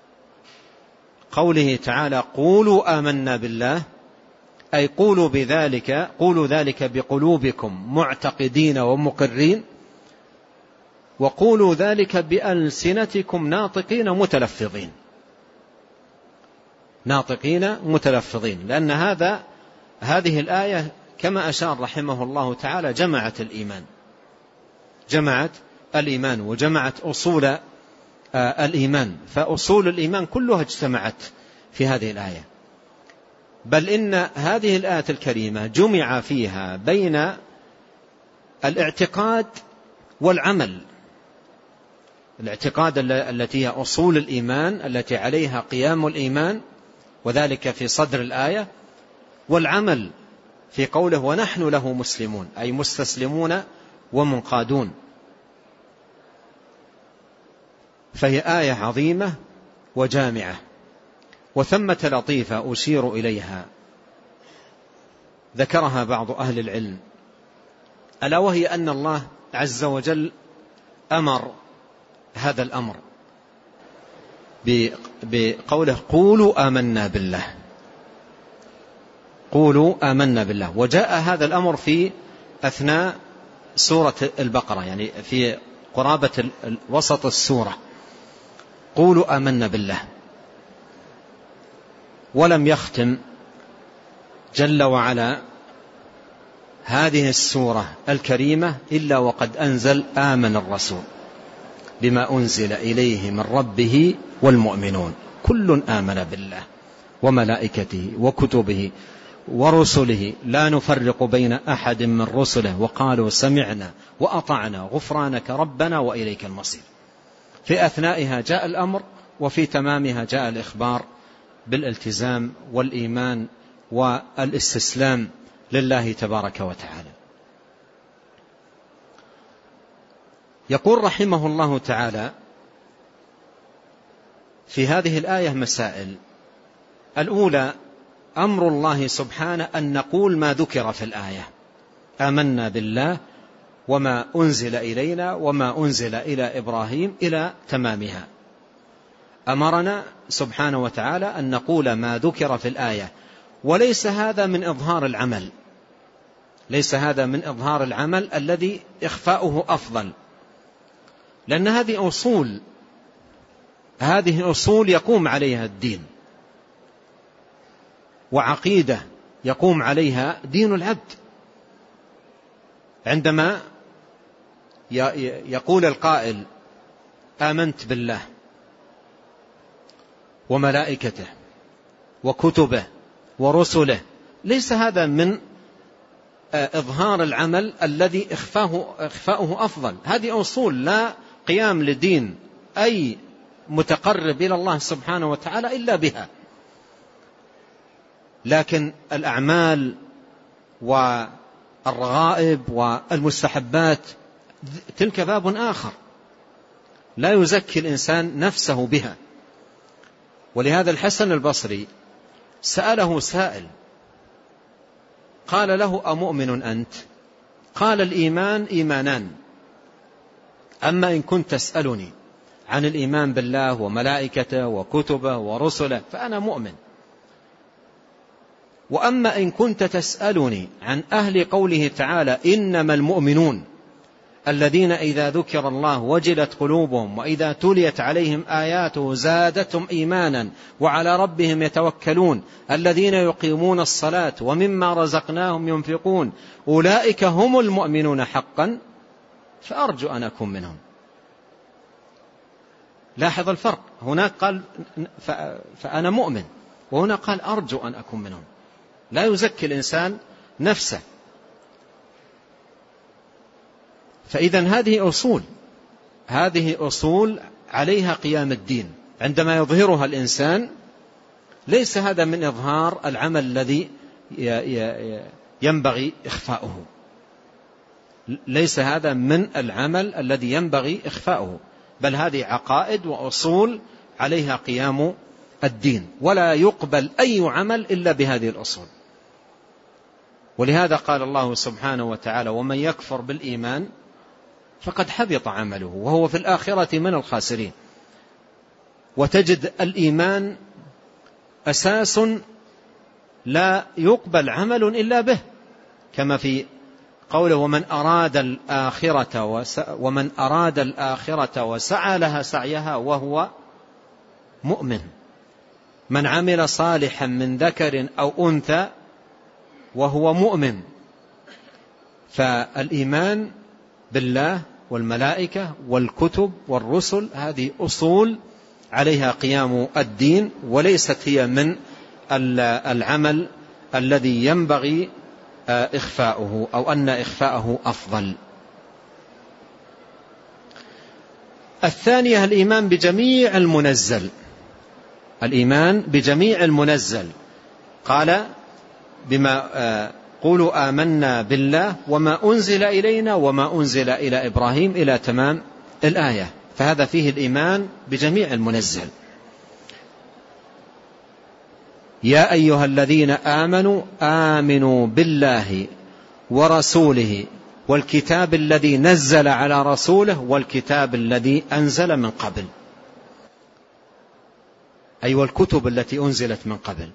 قوله تعالى قولوا آمنا بالله أي قولوا بذلك، قولوا ذلك بقلوبكم معتقدين ومقرين، وقولوا ذلك بألسنتكم ناطقين متلفظين ناطقين متلفظين لأن هذا هذه الآية كما أشار رحمه الله تعالى جمعت الإيمان جمعت الإيمان وجمعت أصول الإيمان، فأصول الإيمان كلها اجتمعت في هذه الآية. بل إن هذه الآية الكريمة جمع فيها بين الاعتقاد والعمل. الاعتقاد التي هي أصول الإيمان التي عليها قيام الإيمان، وذلك في صدر الآية، والعمل في قوله ونحن له مسلمون أي مستسلمون ومنقادون. فهي آية عظيمة وجامعة. وثمة لطيفة أشير إليها ذكرها بعض أهل العلم، ألا وهي أن الله عز وجل أمر هذا الأمر بقوله قولوا آمنا بالله، قولوا آمنا بالله. وجاء هذا الأمر في أثناء سورة البقرة، يعني في قرابة وسط السورة، قولوا آمنا بالله. ولم يختم جل وعلا هذه السورة الكريمة إلا وقد أنزل آمن الرسول بما أنزل إليه من ربه والمؤمنون كل آمن بالله وملائكته وكتبه ورسله لا نفرق بين أحد من رسله وقالوا سمعنا وأطعنا غفرانك ربنا وإليك المصير. في أثنائها جاء الأمر، وفي تمامها جاء الإخبار بالالتزام والإيمان والاستسلام لله تبارك وتعالى. يقول رحمه الله تعالى في هذه الآية مسائل. الأولى أمر الله سبحانه أن نقول ما ذكر في الآية: آمنا بالله وما أنزل إلينا وما أنزل إلى إبراهيم إلى تمامها. أمرنا سبحانه وتعالى أن نقول ما ذكر في الآية، وليس هذا من إظهار العمل، ليس هذا من إظهار العمل الذي إخفاؤه أفضل، لأن هذه أصول هذه أصول يقوم عليها الدين، وعقيدة يقوم عليها دين العبد. عندما يقول القائل آمنت بالله وملائكته وكتبه ورسله، ليس هذا من إظهار العمل الذي إخفاؤه, إخفاؤه أفضل. هذه أصول لا قيام لدين أي متقرب إلى الله سبحانه وتعالى إلا بها. لكن الأعمال الرغائب والمستحبات تلك باب آخر لا يزكي الإنسان نفسه بها. ولهذا الحسن البصري سأله سائل قال له: أمؤمن أنت؟ قال: الإيمان إيمانان، أما إن كنت تسألني عن الإيمان بالله وملائكته وكتبه ورسله فأنا مؤمن، وأما إن كنت تسألني عن أهل قوله تعالى: إنما المؤمنون الذين إذا ذكر الله وجلت قلوبهم وإذا تليت عليهم آياته زادتهم إيمانا وعلى ربهم يتوكلون الذين يقيمون الصلاة ومما رزقناهم ينفقون أولئك هم المؤمنون حقا فأرجو أن أكون منهم. لاحظ الفرق، هناك قال فأنا مؤمن، وهنا قال أرجو أن أكون منهم. لا يزكي الإنسان نفسه. فإذا هذه أصول هذه أصول عليها قيام الدين. عندما يظهرها الإنسان ليس هذا من إظهار العمل الذي ينبغي إخفاؤه، ليس هذا من العمل الذي ينبغي إخفاؤه، بل هذه عقائد وأصول عليها قيام الدين، ولا يقبل أي عمل إلا بهذه الأصول. ولهذا قال الله سبحانه وتعالى: ومن يكفر بالإيمان فقد حبط عمله وهو في الآخرة من الخاسرين. وتجد الإيمان أساس لا يقبل عمل إلا به، كما في قوله: ومن أراد الآخرة وس... ومن أراد الآخرة وسعى لها سعيها وهو مؤمن، من عمل صالحا من ذكر أو أنثى وهو مؤمن. فالإيمان بالله والملائكة والكتب والرسل هذه أصول عليها قيام الدين، وليست هي من العمل الذي ينبغي إخفاؤه أو أن إخفاءه أفضل. الثانية الإيمان بجميع المنزل، الإيمان بجميع المنزل. قال: بما قولوا آمنا بالله وما أنزل إلينا وما أنزل إلى إبراهيم إلى تمام الآية، فهذا فيه الإيمان بجميع المنزل. يا أيها الذين آمنوا آمنوا بالله ورسوله والكتاب الذي نزل على رسوله والكتاب الذي أنزل من قبل، أي والكتب التي أنزلت من قبل.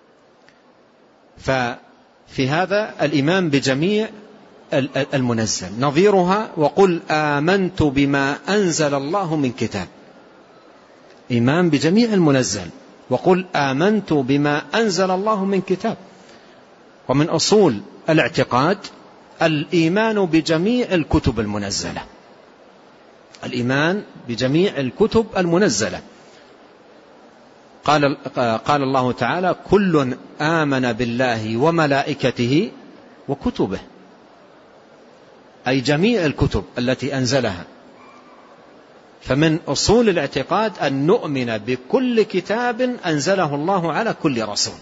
ففي هذا الإيمان بجميع المنزل. نظيرها: وقل آمنت بما أنزل الله من كتاب، إيمان بجميع المنزل. وقل آمنت بما أنزل الله من كتاب. ومن أصول الاعتقاد الإيمان بجميع الكتب المنزلة، الإيمان بجميع الكتب المنزلة. قال, قال الله تعالى: كل آمن بالله وملائكته وكتبه، أي جميع الكتب التي أنزلها. فمن أصول الاعتقاد أن نؤمن بكل كتاب أنزله الله على كل رسول،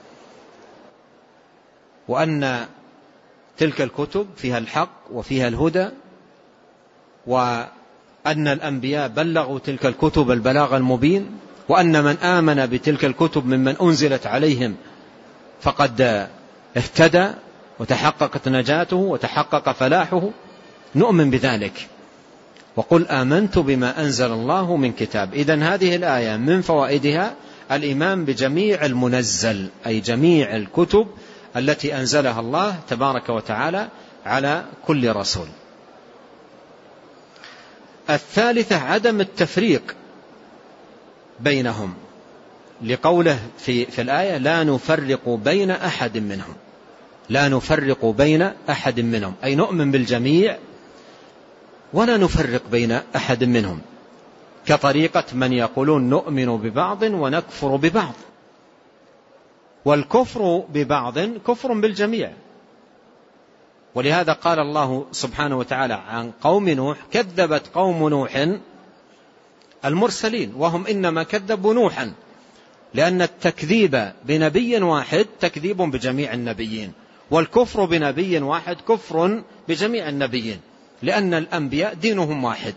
وأن تلك الكتب فيها الحق وفيها الهدى، وأن الأنبياء بلغوا تلك الكتب البلاغ المبين، وأن من آمن بتلك الكتب ممن أنزلت عليهم فقد اهتدى وتحققت نجاته وتحقق فلاحه. نؤمن بذلك. وقل آمنت بما أنزل الله من كتاب. إذن هذه الآية من فوائدها الإيمان بجميع المنزل، أي جميع الكتب التي أنزلها الله تبارك وتعالى على كل رسول. الثالثة عدم التفريق بينهم، لقوله في, في الآية: لا نفرق بين أحد منهم، لا نفرق بين أحد منهم، أي نؤمن بالجميع ولا نفرق بين أحد منهم، كطريقة من يقولون نؤمن ببعض ونكفر ببعض. والكفر ببعض كفر بالجميع. ولهذا قال الله سبحانه وتعالى عن قوم نوح: كذبت قوم نوح المرسلين، وهم إنما كذبوا نوحا، لأن التكذيب بنبي واحد تكذيب بجميع النبيين، والكفر بنبي واحد كفر بجميع النبيين، لأن الأنبياء دينهم واحد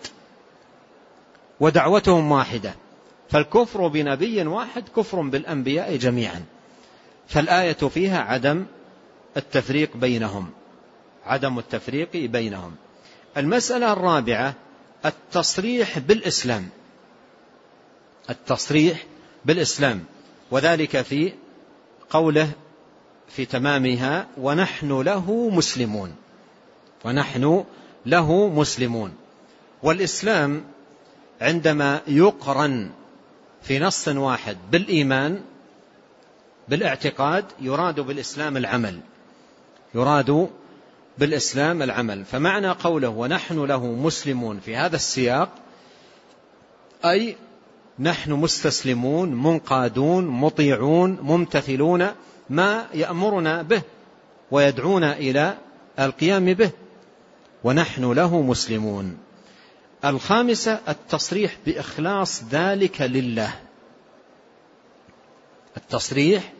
ودعوتهم واحدة، فالكفر بنبي واحد كفر بالأنبياء جميعا. فالآية فيها عدم التفريق بينهم، عدم التفريق بينهم. المسألة الرابعة التصريح بالإسلام، التصريح بالإسلام، وذلك في قوله في تمامها ونحن له مسلمون، ونحن له مسلمون. والإسلام عندما يقرن في نص واحد بالإيمان بالاعتقاد يراد بالإسلام العمل، يراد بالإسلام العمل. فمعنى قوله ونحن له مسلمون في هذا السياق أي نحن مستسلمون منقادون مطيعون ممتثلون ما يأمرنا به ويدعونا إلى القيام به، ونحن له مسلمون. الخامسة التصريح بإخلاص ذلك لله، التصريح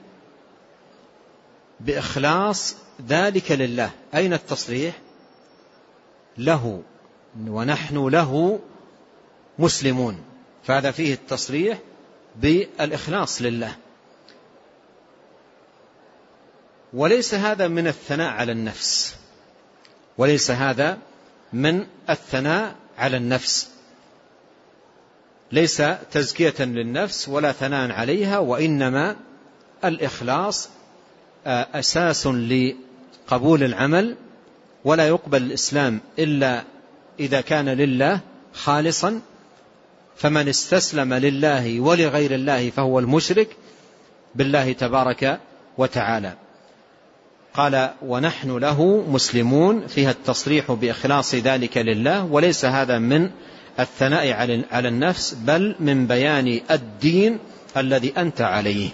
بإخلاص ذلك لله. أين التصريح؟ له، ونحن له مسلمون، فهذا فيه التصريح بالإخلاص لله. وليس هذا من الثناء على النفس، وليس هذا من الثناء على النفس، ليس تزكية للنفس ولا ثناء عليها، وإنما الإخلاص أساس لقبول العمل، ولا يقبل الإسلام إلا إذا كان لله خالصا، فمن استسلم لله ولغير الله فهو المشرك بالله تبارك وتعالى. قال ونحن له مسلمون فيها التصريح بإخلاص ذلك لله، وليس هذا من الثناء على النفس بل من بيان الدين الذي أنت عليه،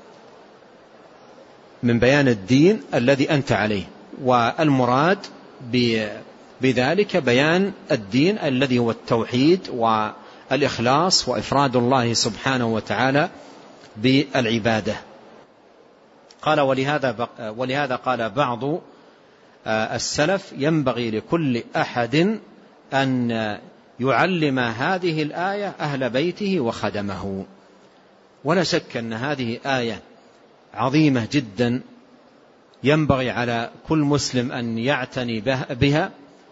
من بيان الدين الذي أنت عليه. والمراد بذلك بيان الدين الذي هو التوحيد والإخلاص وإفراد الله سبحانه وتعالى بالعبادة. قال ولهذا, ولهذا قال بعض السلف ينبغي لكل أحد أن يعلم هذه الآية أهل بيته وخدمه. ولا شك أن هذه آية عظيمة جدا، ينبغي على كل مسلم أن يعتني بها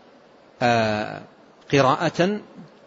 قراءة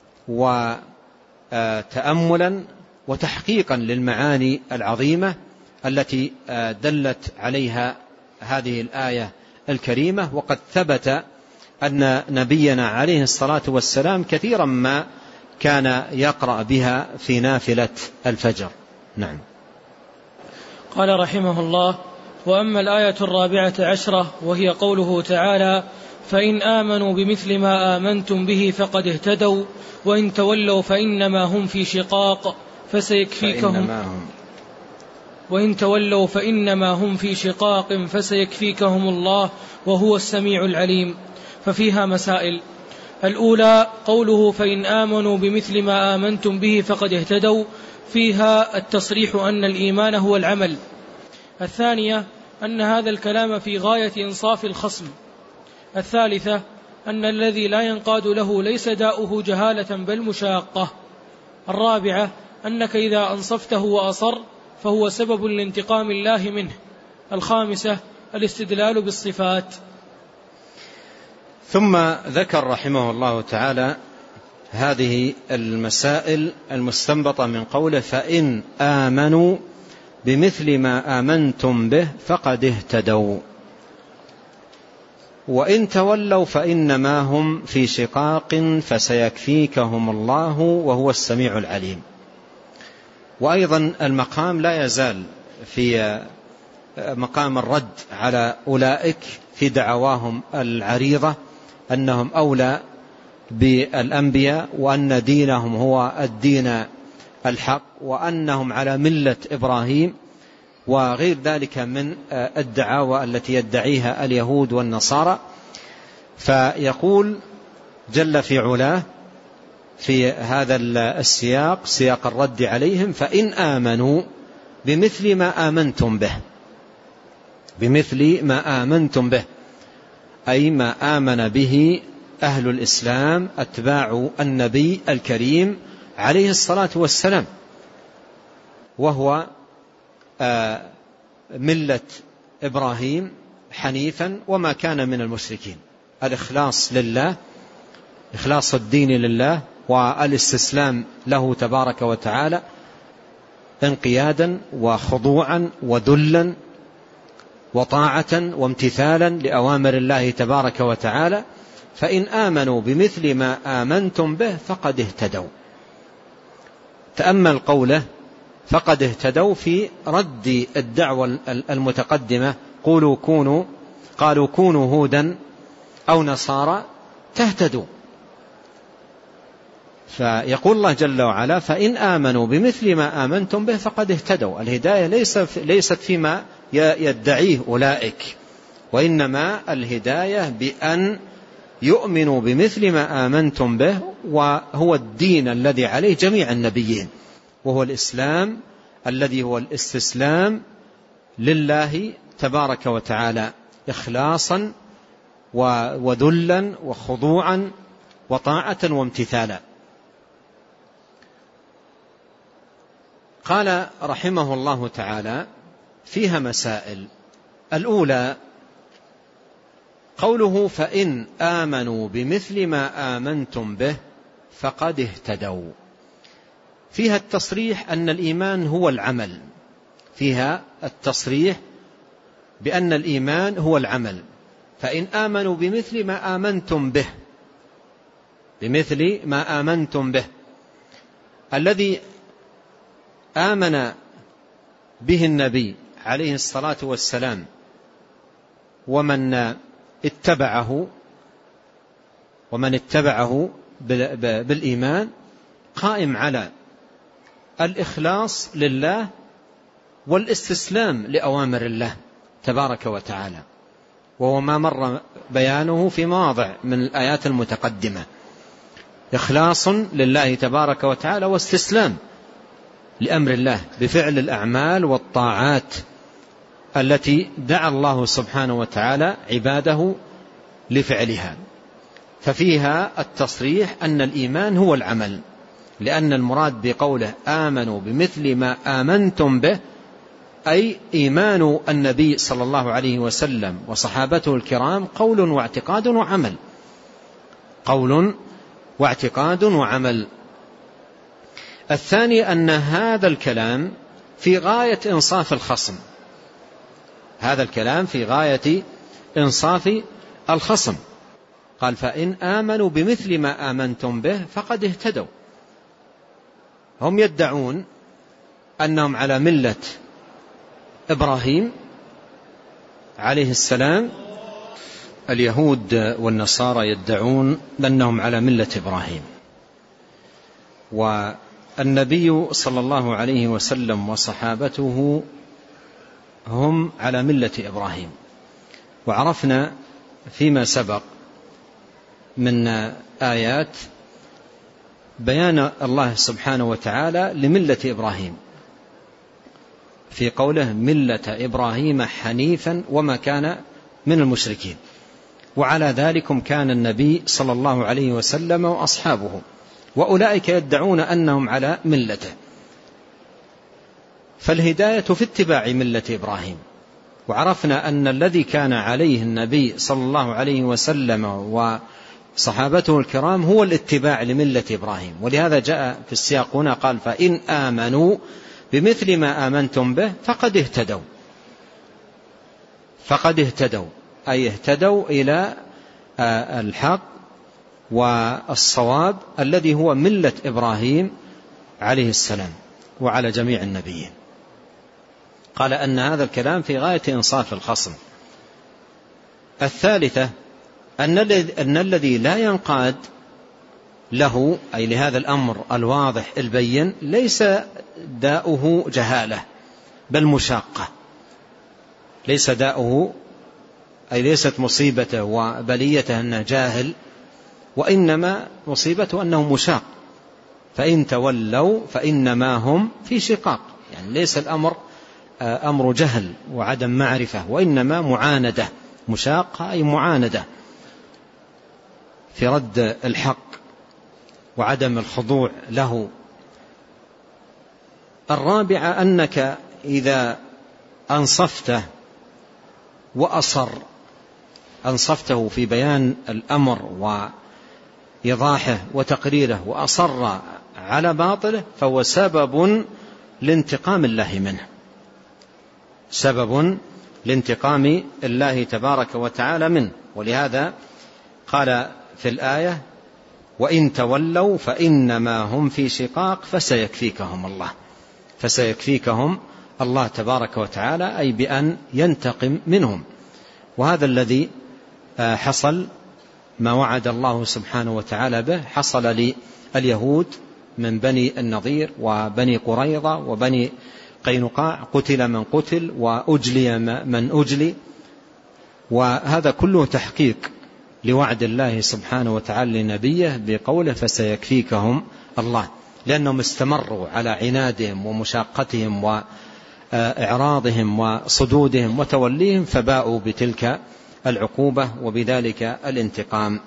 وتأملا وتحقيقا للمعاني العظيمة التي دلت عليها هذه الآية الكريمة. وقد ثبت أن نبينا عليه الصلاة والسلام كثيرا ما كان يقرأ بها في نافلة الفجر. نعم.
قال رحمه الله: وأما الآية الرابعة عشرة وهي قوله تعالى: فإن آمنوا بمثل ما آمنتم به فقد اهتدوا وإن تولوا فإنما هم في شقاق فسيكفيكهم وإن تولوا فإنما هم في شقاق فسيكفيكهم الله وهو السميع العليم. ففيها مسائل. الأولى قوله فإن آمنوا بمثل ما آمنتم به فقد اهتدوا، فيها التصريح أن الإيمان هو العمل. الثانية أن هذا الكلام في غاية إنصاف الخصم. الثالثة أن الذي لا ينقاد له ليس داؤه جهالة بل مشاقة. الرابعة أنك إذا أنصفته وأصر فهو سبب لانتقام الله منه. الخامسة الاستدلال بالصفات.
ثم ذكر رحمه الله تعالى هذه المسائل المستنبطة من قوله فإن آمنوا بمثل ما آمنتم به فقد اهتدوا وإن تولوا فإنما هم في شقاق فسيكفيكهم الله وهو السميع العليم. وأيضا المقام لا يزال في مقام الرد على أولئك في دعواهم العريضة أنهم أولى بالأنبياء وأن دينهم هو الدين الحق وأنهم على ملة إبراهيم وغير ذلك من الدعاوى التي يدعيها اليهود والنصارى. فيقول جل في علاه في هذا السياق سياق الرد عليهم: فإن آمنوا بمثل ما آمنتم به بمثل ما آمنتم به، أي ما آمن به أهل الإسلام أتباع النبي الكريم عليه الصلاة والسلام، وهو ملة إبراهيم حنيفا وما كان من المشركين. الإخلاص لله، إخلاص الدين لله والاستسلام له تبارك وتعالى انقيادا وخضوعا وذلا وطاعة وامتثالا لأوامر الله تبارك وتعالى. فإن آمنوا بمثل ما آمنتم به فقد اهتدوا. تأمل قوله فقد اهتدوا في رد الدعوة المتقدمة، قولوا كونوا قالوا كونوا هودا أو نصارى تهتدوا. فيقول الله جل وعلا فإن آمنوا بمثل ما آمنتم به فقد اهتدوا. الهداية ليست فيما يدعيه أولئك، وإنما الهداية بأن يؤمنوا بمثل ما آمنتم به، وهو الدين الذي عليه جميع النبيين، وهو الإسلام الذي هو الاستسلام لله تبارك وتعالى إخلاصا وذلا وخضوعا وطاعة وامتثالا. قال رحمه الله تعالى فيها مسائل. الأولى قوله فإن آمنوا بمثل ما آمنتم به فقد اهتدوا، فيها التصريح أن الإيمان هو العمل، فيها التصريح بأن الإيمان هو العمل. فإن آمنوا بمثل ما آمنتم به، بمثل ما آمنتم به، الذي آمن به النبي عليه الصلاة والسلام ومن اتبعه ومن اتبعه بالإيمان قائم على الإخلاص لله والاستسلام لأوامر الله تبارك وتعالى، وهو ما مر بيانه في مواضع من الآيات المتقدمة. إخلاص لله تبارك وتعالى واستسلام لأمر الله بفعل الأعمال والطاعات التي دعا الله سبحانه وتعالى عباده لفعلها. ففيها التصريح أن الإيمان هو العمل، لأن المراد بقوله آمنوا بمثل ما آمنتم به أي إيمان النبي صلى الله عليه وسلم وصحابته الكرام قول واعتقاد وعمل، قول واعتقاد وعمل. الثاني أن هذا الكلام في غاية إنصاف الخصم، هذا الكلام في غاية إنصاف الخصم. قال فإن آمنوا بمثل ما آمنتم به فقد اهتدوا. هم يدعون أنهم على ملة إبراهيم عليه السلام، اليهود والنصارى يدعون أنهم على ملة إبراهيم، والنبي صلى الله عليه وسلم وصحابته هم على ملة إبراهيم. وعرفنا فيما سبق من آيات بيان الله سبحانه وتعالى لملة إبراهيم في قوله ملة إبراهيم حنيفا وما كان من المشركين، وعلى ذلكم كان النبي صلى الله عليه وسلم وأصحابه، وأولئك يدعون أنهم على ملته. فالهداية في اتباع ملة إبراهيم. وعرفنا أن الذي كان عليه النبي صلى الله عليه وسلم وصحابته الكرام هو الاتباع لملة إبراهيم، ولهذا جاء في السياق هنا قال فإن آمنوا بمثل ما آمنتم به فقد اهتدوا، فقد اهتدوا أي اهتدوا إلى الحق والصواب الذي هو ملة إبراهيم عليه السلام وعلى جميع النبيين. قال أن هذا الكلام في غاية إنصاف الخصم. الثالثة أن الذي لا ينقاد له أي لهذا الأمر الواضح البين ليس داؤه جهالة بل مشاقة، ليس داؤه أي ليست مصيبته وبليته أنه جاهل، وإنما مصيبته أنه مشاق. فإن تولوا فإنما هم في شقاق، يعني ليس الأمر أمر جهل وعدم معرفة، وإنما معاندة، مشاقة أي معاندة في رد الحق وعدم الخضوع له. الرابعة أنك إذا أنصفته وأصر، أنصفته في بيان الأمر وإيضاحه وتقريره وأصر على باطله، فهو سبب لانتقام الله منه، سبب لانتقام الله تبارك وتعالى منه. ولهذا قال في الآية: وإن تولوا فإنما هم في شقاق فسيكفيكهم الله، فسيكفيكهم الله تبارك وتعالى، أي بأن ينتقم منهم. وهذا الذي حصل، ما وعد الله سبحانه وتعالى به حصل لليهود من بني النضير وبني قريظة وبني قينقاع، قتل من قتل وأجلي من أجلي، وهذا كله تحقيق لوعد الله سبحانه وتعالى لنبيه بقوله فسيكفيكهم الله، لأنهم استمروا على عنادهم ومشاقتهم وإعراضهم وصدودهم وتوليهم، فباءوا بتلك العقوبة وبذلك الانتقام.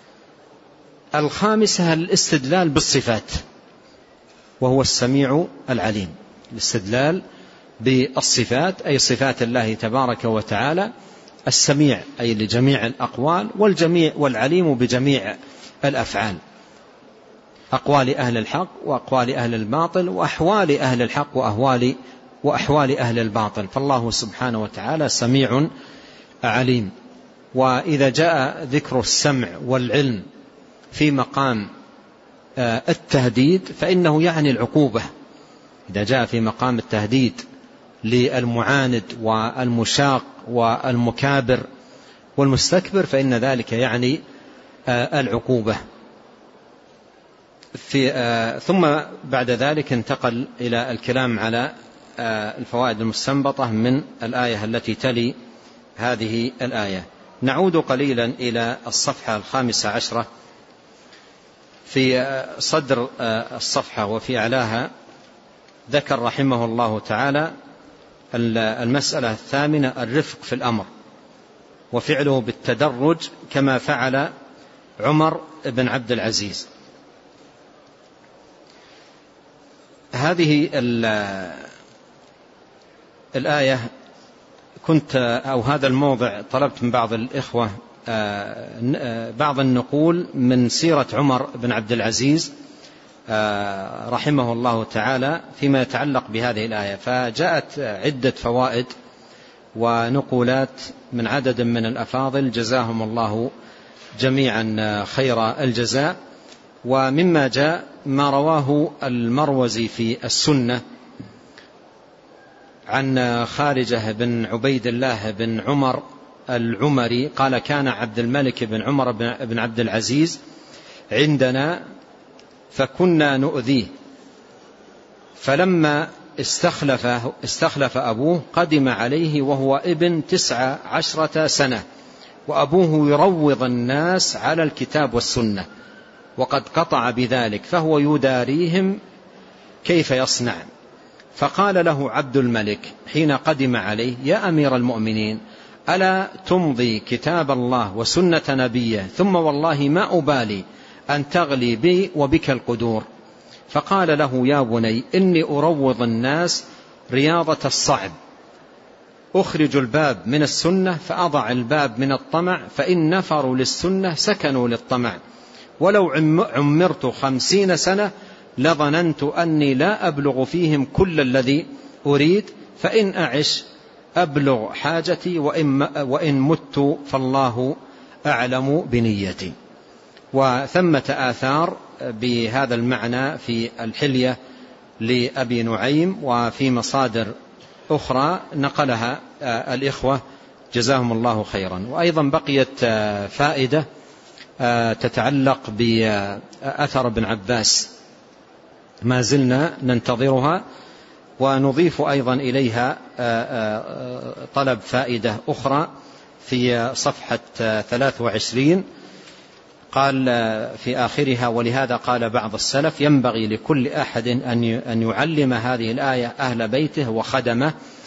الخامسة الاستدلال بالصفات، وهو السميع العليم، الاستدلال بالصفات أي صفات الله تبارك وتعالى، السميع أي لجميع الأقوال، والجميع والعليم بجميع الأفعال، أقوال أهل الحق وأقوال أهل الباطل وأحوال أهل الحق وأحوال وأحوال أهل الباطل، فالله سبحانه وتعالى سميع عليم. وإذا جاء ذكر السمع والعلم في مقام التهديد فإنه يعني العقوبة، إذا جاء في مقام التهديد للمعاند والمشاق والمكابر والمستكبر فإن ذلك يعني العقوبة. في ثم بعد ذلك انتقل إلى الكلام على الفوائد المستنبطة من الآية التي تلي هذه الآية. نعود قليلا إلى الصفحة الخامسة عشرة. في صدر الصفحة وفي أعلاها ذكر رحمه الله تعالى المسألة الثامنة: الرفق في الأمر وفعله بالتدرج كما فعل عمر بن عبد العزيز. هذه الآية كنت أو هذا الموضع طلبت من بعض الإخوة بعض النقول من سيرة عمر بن عبد العزيز رحمه الله تعالى فيما يتعلق بهذه الآية، فجاءت عدة فوائد ونقولات من عدد من الأفاضل جزاهم الله جميعا خير الجزاء. ومما جاء ما رواه المروزي في السنة عن خارجة بن عبيد الله بن عمر العمري قال: كان عبد الملك بن عمر بن عبد العزيز عندنا فكنا نؤذيه، فلما استخلف, استخلف أبوه قدم عليه وهو ابن تسع عشرة سنة، وأبوه يروض الناس على الكتاب والسنة وقد قطع بذلك، فهو يداريهم كيف يصنع. فقال له عبد الملك حين قدم عليه: يا أمير المؤمنين، ألا تمضي كتاب الله وسنة نبيه، ثم والله ما أبالي أن تغلي بي وبك القدور. فقال له: يا بني، إني أروض الناس رياضة الصعب، أخرج الباب من السنة فأضع الباب من الطمع، فإن نفروا للسنة سكنوا للطمع، ولو عمرت خمسين سنة لظننت أني لا أبلغ فيهم كل الذي أريد، فإن أعش أبلغ حاجتي، وإن, وإن مت فالله أعلم بنيتي. وثمة آثار بهذا المعنى في الحلية لأبي نعيم وفي مصادر أخرى نقلها الإخوة جزاهم الله خيرا. وأيضا بقيت فائدة تتعلق بأثر ابن عباس ما زلنا ننتظرها، ونضيف أيضا إليها طلب فائدة أخرى في صفحة ثلاث وعشرين. قال في آخرها: ولهذا قال بعض السلف: ينبغي لكل أحد أن يعلم هذه الآية أهل بيته وخدمه،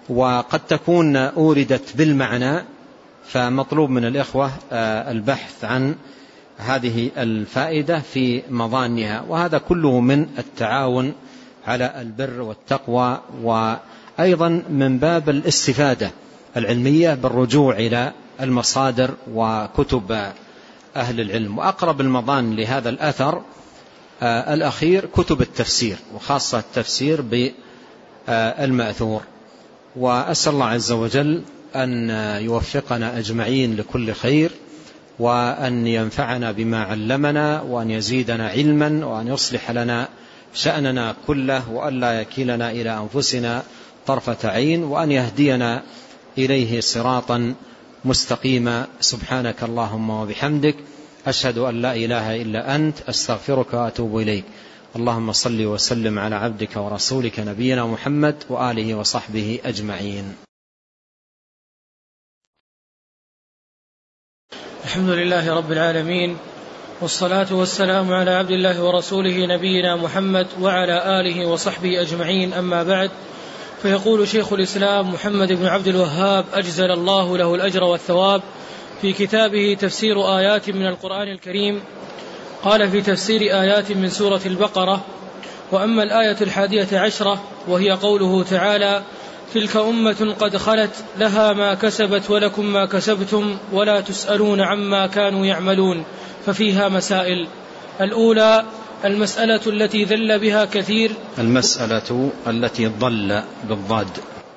وقد تكون أوردت بالمعنى، فمطلوب من الإخوة البحث عن هذه الفائدة في مظانها، وهذا كله من التعاون على البر والتقوى، وأيضا من باب الاستفادة العلمية بالرجوع إلى المصادر وكتب أهل العلم. وأقرب المظان لهذا الأثر الأخير كتب التفسير، وخاصة التفسير بالمأثور. وأسأل الله عز وجل أن يوفقنا أجمعين لكل خير، وأن ينفعنا بما علمنا، وأن يزيدنا علما، وأن يصلح لنا شأننا كله، وأن لا يكلنا إلى أنفسنا طرفة عين، وأن يهدينا إليه صراطا مستقيما. سبحانك اللهم وبحمدك، أشهد أن لا إله إلا أنت، أستغفرك وأتوب إليك. اللهم صل وسلم على عبدك ورسولك نبينا محمد وآله وصحبه أجمعين.
الحمد لله رب العالمين، والصلاة والسلام على عبد الله ورسوله نبينا محمد وعلى آله وصحبه أجمعين، أما بعد. فيقول شيخ الإسلام محمد بن عبد الوهاب أجزل الله له الأجر والثواب في كتابه تفسير آيات من القرآن الكريم، قال في تفسير آيات من سورة البقرة: وأما الآية الحادية عشرة وهي قوله تعالى: تلك أمة قد خلت لها ما كسبت ولكم ما كسبتم ولا تسألون عما كانوا يعملون، ففيها مسائل. الأولى المسألة التي ذل بها كثير
المسألة التي ضل بالضاد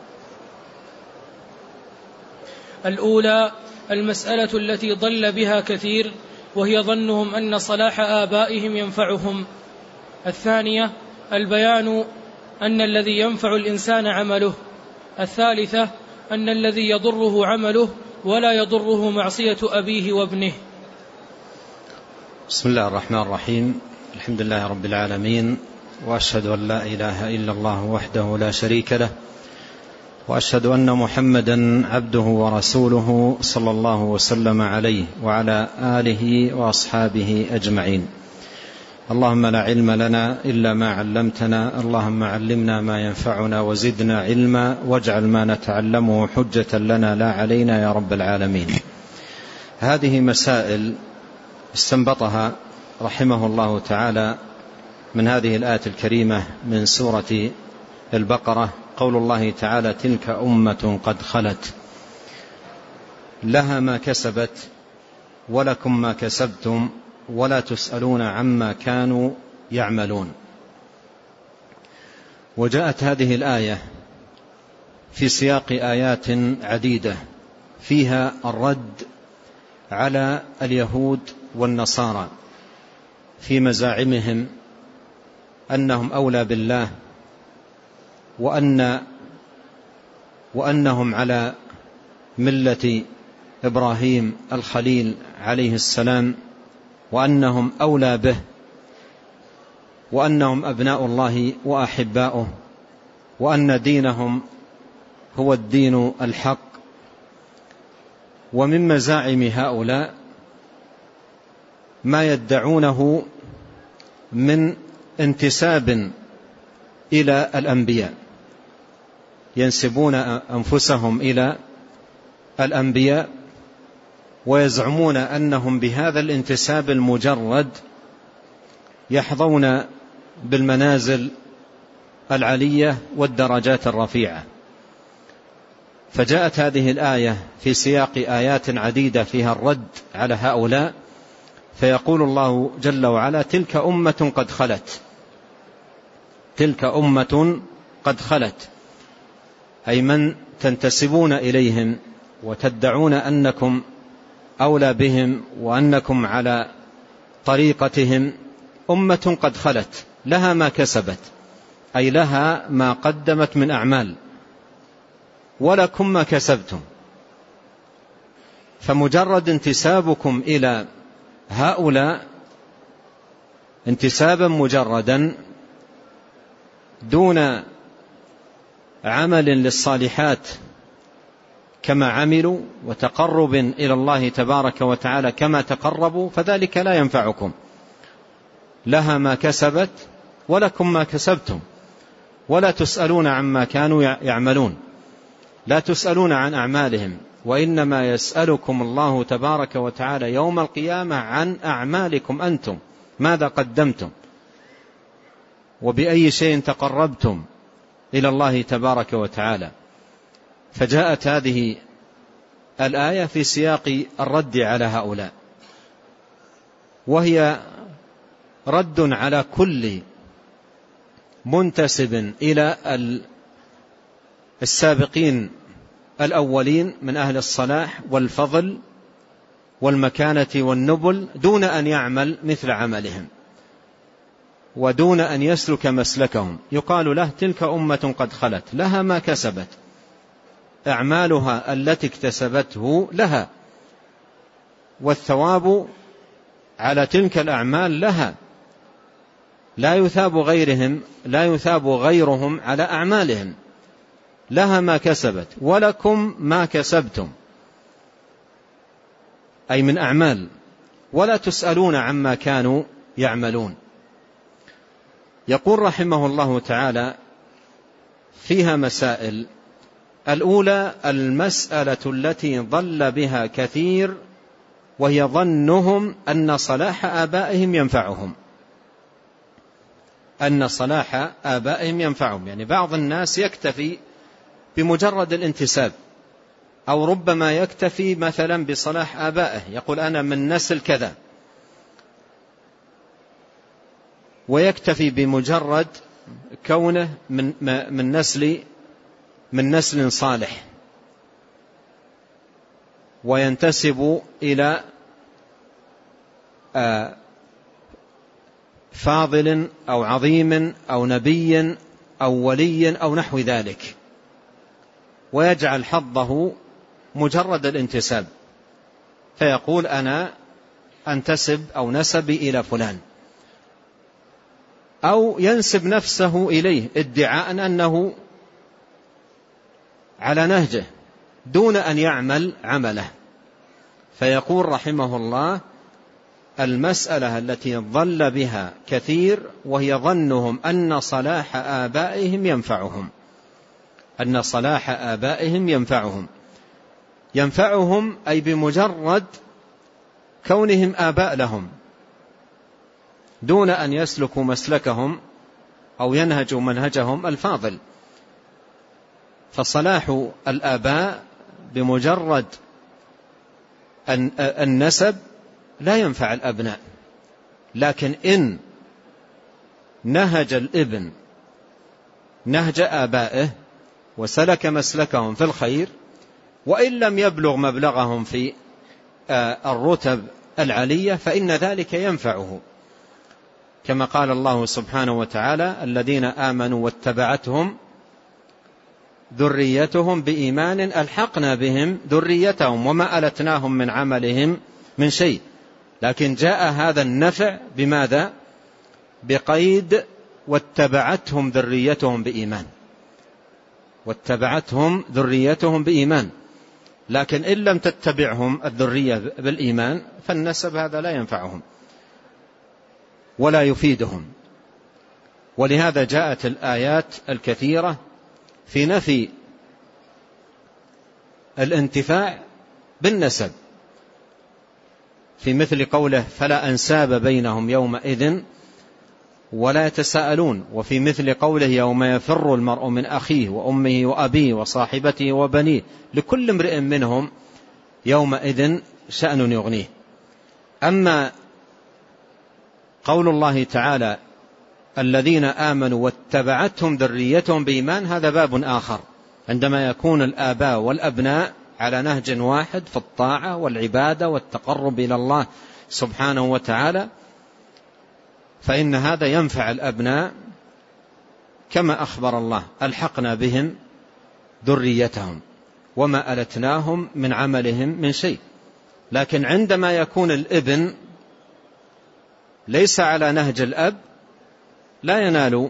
الأولى المسألة التي ضل بها كثير، وهي ظنهم أن صلاح آبائهم ينفعهم. الثانية البيان أن الذي ينفع الإنسان عمله. الثالثة أن الذي يضره عمله ولا يضره معصية أبيه وابنه.
بسم الله الرحمن الرحيم، الحمد لله رب العالمين، وأشهد أن لا إله إلا الله وحده لا شريك له، وأشهد أن محمدا عبده ورسوله صلى الله وسلم عليه وعلى آله وأصحابه أجمعين. اللهم لا علم لنا إلا ما علمتنا، اللهم علمنا ما ينفعنا وزدنا علما، واجعل ما نتعلمه حجة لنا لا علينا يا رب العالمين. هذه مسائل استنبطها رحمه الله تعالى من هذه الآية الكريمة من سورة البقرة، قول الله تعالى: تلك أمة قد خلت لها ما كسبت ولكم ما كسبتم ولا تسألون عما كانوا يعملون. وجاءت هذه الآية في سياق آيات عديدة فيها الرد على اليهود والنصارى في مزاعمهم أنهم أولى بالله، وأن وأنهم على ملة إبراهيم الخليل عليه السلام، وأنهم أولى به، وأنهم أبناء الله وأحباؤه، وأن دينهم هو الدين الحق. ومن مزاعم هؤلاء ما يدعونه من انتساب إلى الأنبياء، ينسبون أنفسهم إلى الأنبياء، ويزعمون أنهم بهذا الانتساب المجرد يحظون بالمنازل العلية والدرجات الرفيعة. فجاءت هذه الآية في سياق آيات عديدة فيها الرد على هؤلاء، فيقول الله جل وعلا: تلك أمة قد خلت. تلك أمة قد خلت، أي من تنتسبون إليهم وتدعون أنكم أولى بهم وأنكم على طريقتهم، أمة قد خلت لها ما كسبت، أي لها ما قدمت من أعمال، ولكم ما كسبتم. فمجرد انتسابكم إلى هؤلاء انتسابا مجردا دون عمل للصالحات كما عملوا وتقرب إلى الله تبارك وتعالى كما تقربوا، فذلك لا ينفعكم. لها ما كسبت ولكم ما كسبتم ولا تسألون عما كانوا يعملون. لا تسألون عن أعمالهم وإنما يسألكم الله تبارك وتعالى يوم القيامة عن أعمالكم أنتم، ماذا قدمتم وبأي شيء تقربتم إلى الله تبارك وتعالى. فجاءت هذه الآية في سياق الرد على هؤلاء، وهي رد على كل منتسب إلى السابقين الأولين من أهل الصلاح والفضل والمكانة والنبل دون أن يعمل مثل عملهم ودون أن يسلك مسلكهم. يقال له تلك أمة قد خلت لها ما كسبت، أعمالها التي اكتسبته لها، والثواب على تلك الأعمال لها، لا يثاب غيرهم لا يثاب غيرهم على أعمالهم، لها ما كسبت ولكم ما كسبتم، أي من أعمال، ولا تسألون عما كانوا يعملون. يقول رحمه الله تعالى فيها مسائل. الأولى المسألة التي ضل بها كثير، وهي ظنهم أن صلاح آبائهم ينفعهم أن صلاح آبائهم ينفعهم يعني بعض الناس يكتفي بمجرد الانتساب، أو ربما يكتفي مثلا بصلاح آبائه، يقول أنا من نسل كذا، ويكتفي بمجرد كونه من من نسل من نسل صالح، وينتسب إلى فاضل أو عظيم أو نبي أو ولي أو نحو ذلك، ويجعل حظه مجرد الانتساب، فيقول أنا أنتسب أو نسبي إلى فلان، أو ينسب نفسه إليه ادعاء أنه على نهجه دون أن يعمل عمله. فيقول رحمه الله المسألة التي ضل بها كثير، وهي ظنهم أن صلاح آبائهم ينفعهم أن صلاح آبائهم ينفعهم ينفعهم أي بمجرد كونهم آباء لهم، دون أن يسلكوا مسلكهم أو ينهجوا منهجهم الفاضل. فصلاح الآباء بمجرد النسب لا ينفع الأبناء، لكن إن نهج الابن نهج آبائه وسلك مسلكهم في الخير، وإن لم يبلغ مبلغهم في الرتب العالية، فإن ذلك ينفعه، كما قال الله سبحانه وتعالى الذين آمنوا واتبعتهم ذريتهم بإيمان ألحقنا بهم ذريتهم وما ألتناهم من عملهم من شيء. لكن جاء هذا النفع بماذا؟ بقيد واتبعتهم ذريتهم بإيمان واتبعتهم ذريتهم بإيمان لكن إن لم تتبعهم الذرية بالإيمان فالنسب هذا لا ينفعهم ولا يفيدهم. ولهذا جاءت الآيات الكثيرة في نفي الانتفاع بالنسب، في مثل قوله فلا أنساب بينهم يومئذ ولا يتساءلون، وفي مثل قوله يوم يفر المرء من أخيه وأمه وأبيه وصاحبته وبنيه لكل امرئ منهم يومئذ شأن يغنيه. أما قول الله تعالى الذين آمنوا واتبعتهم ذريتهم بإيمان، هذا باب آخر، عندما يكون الآباء والأبناء على نهج واحد في الطاعة والعبادة والتقرب إلى الله سبحانه وتعالى، فإن هذا ينفع الأبناء كما أخبر الله ألحقنا بهم ذريتهم وما ألتناهم من عملهم من شيء. لكن عندما يكون الابن ليس على نهج الأب لا ينال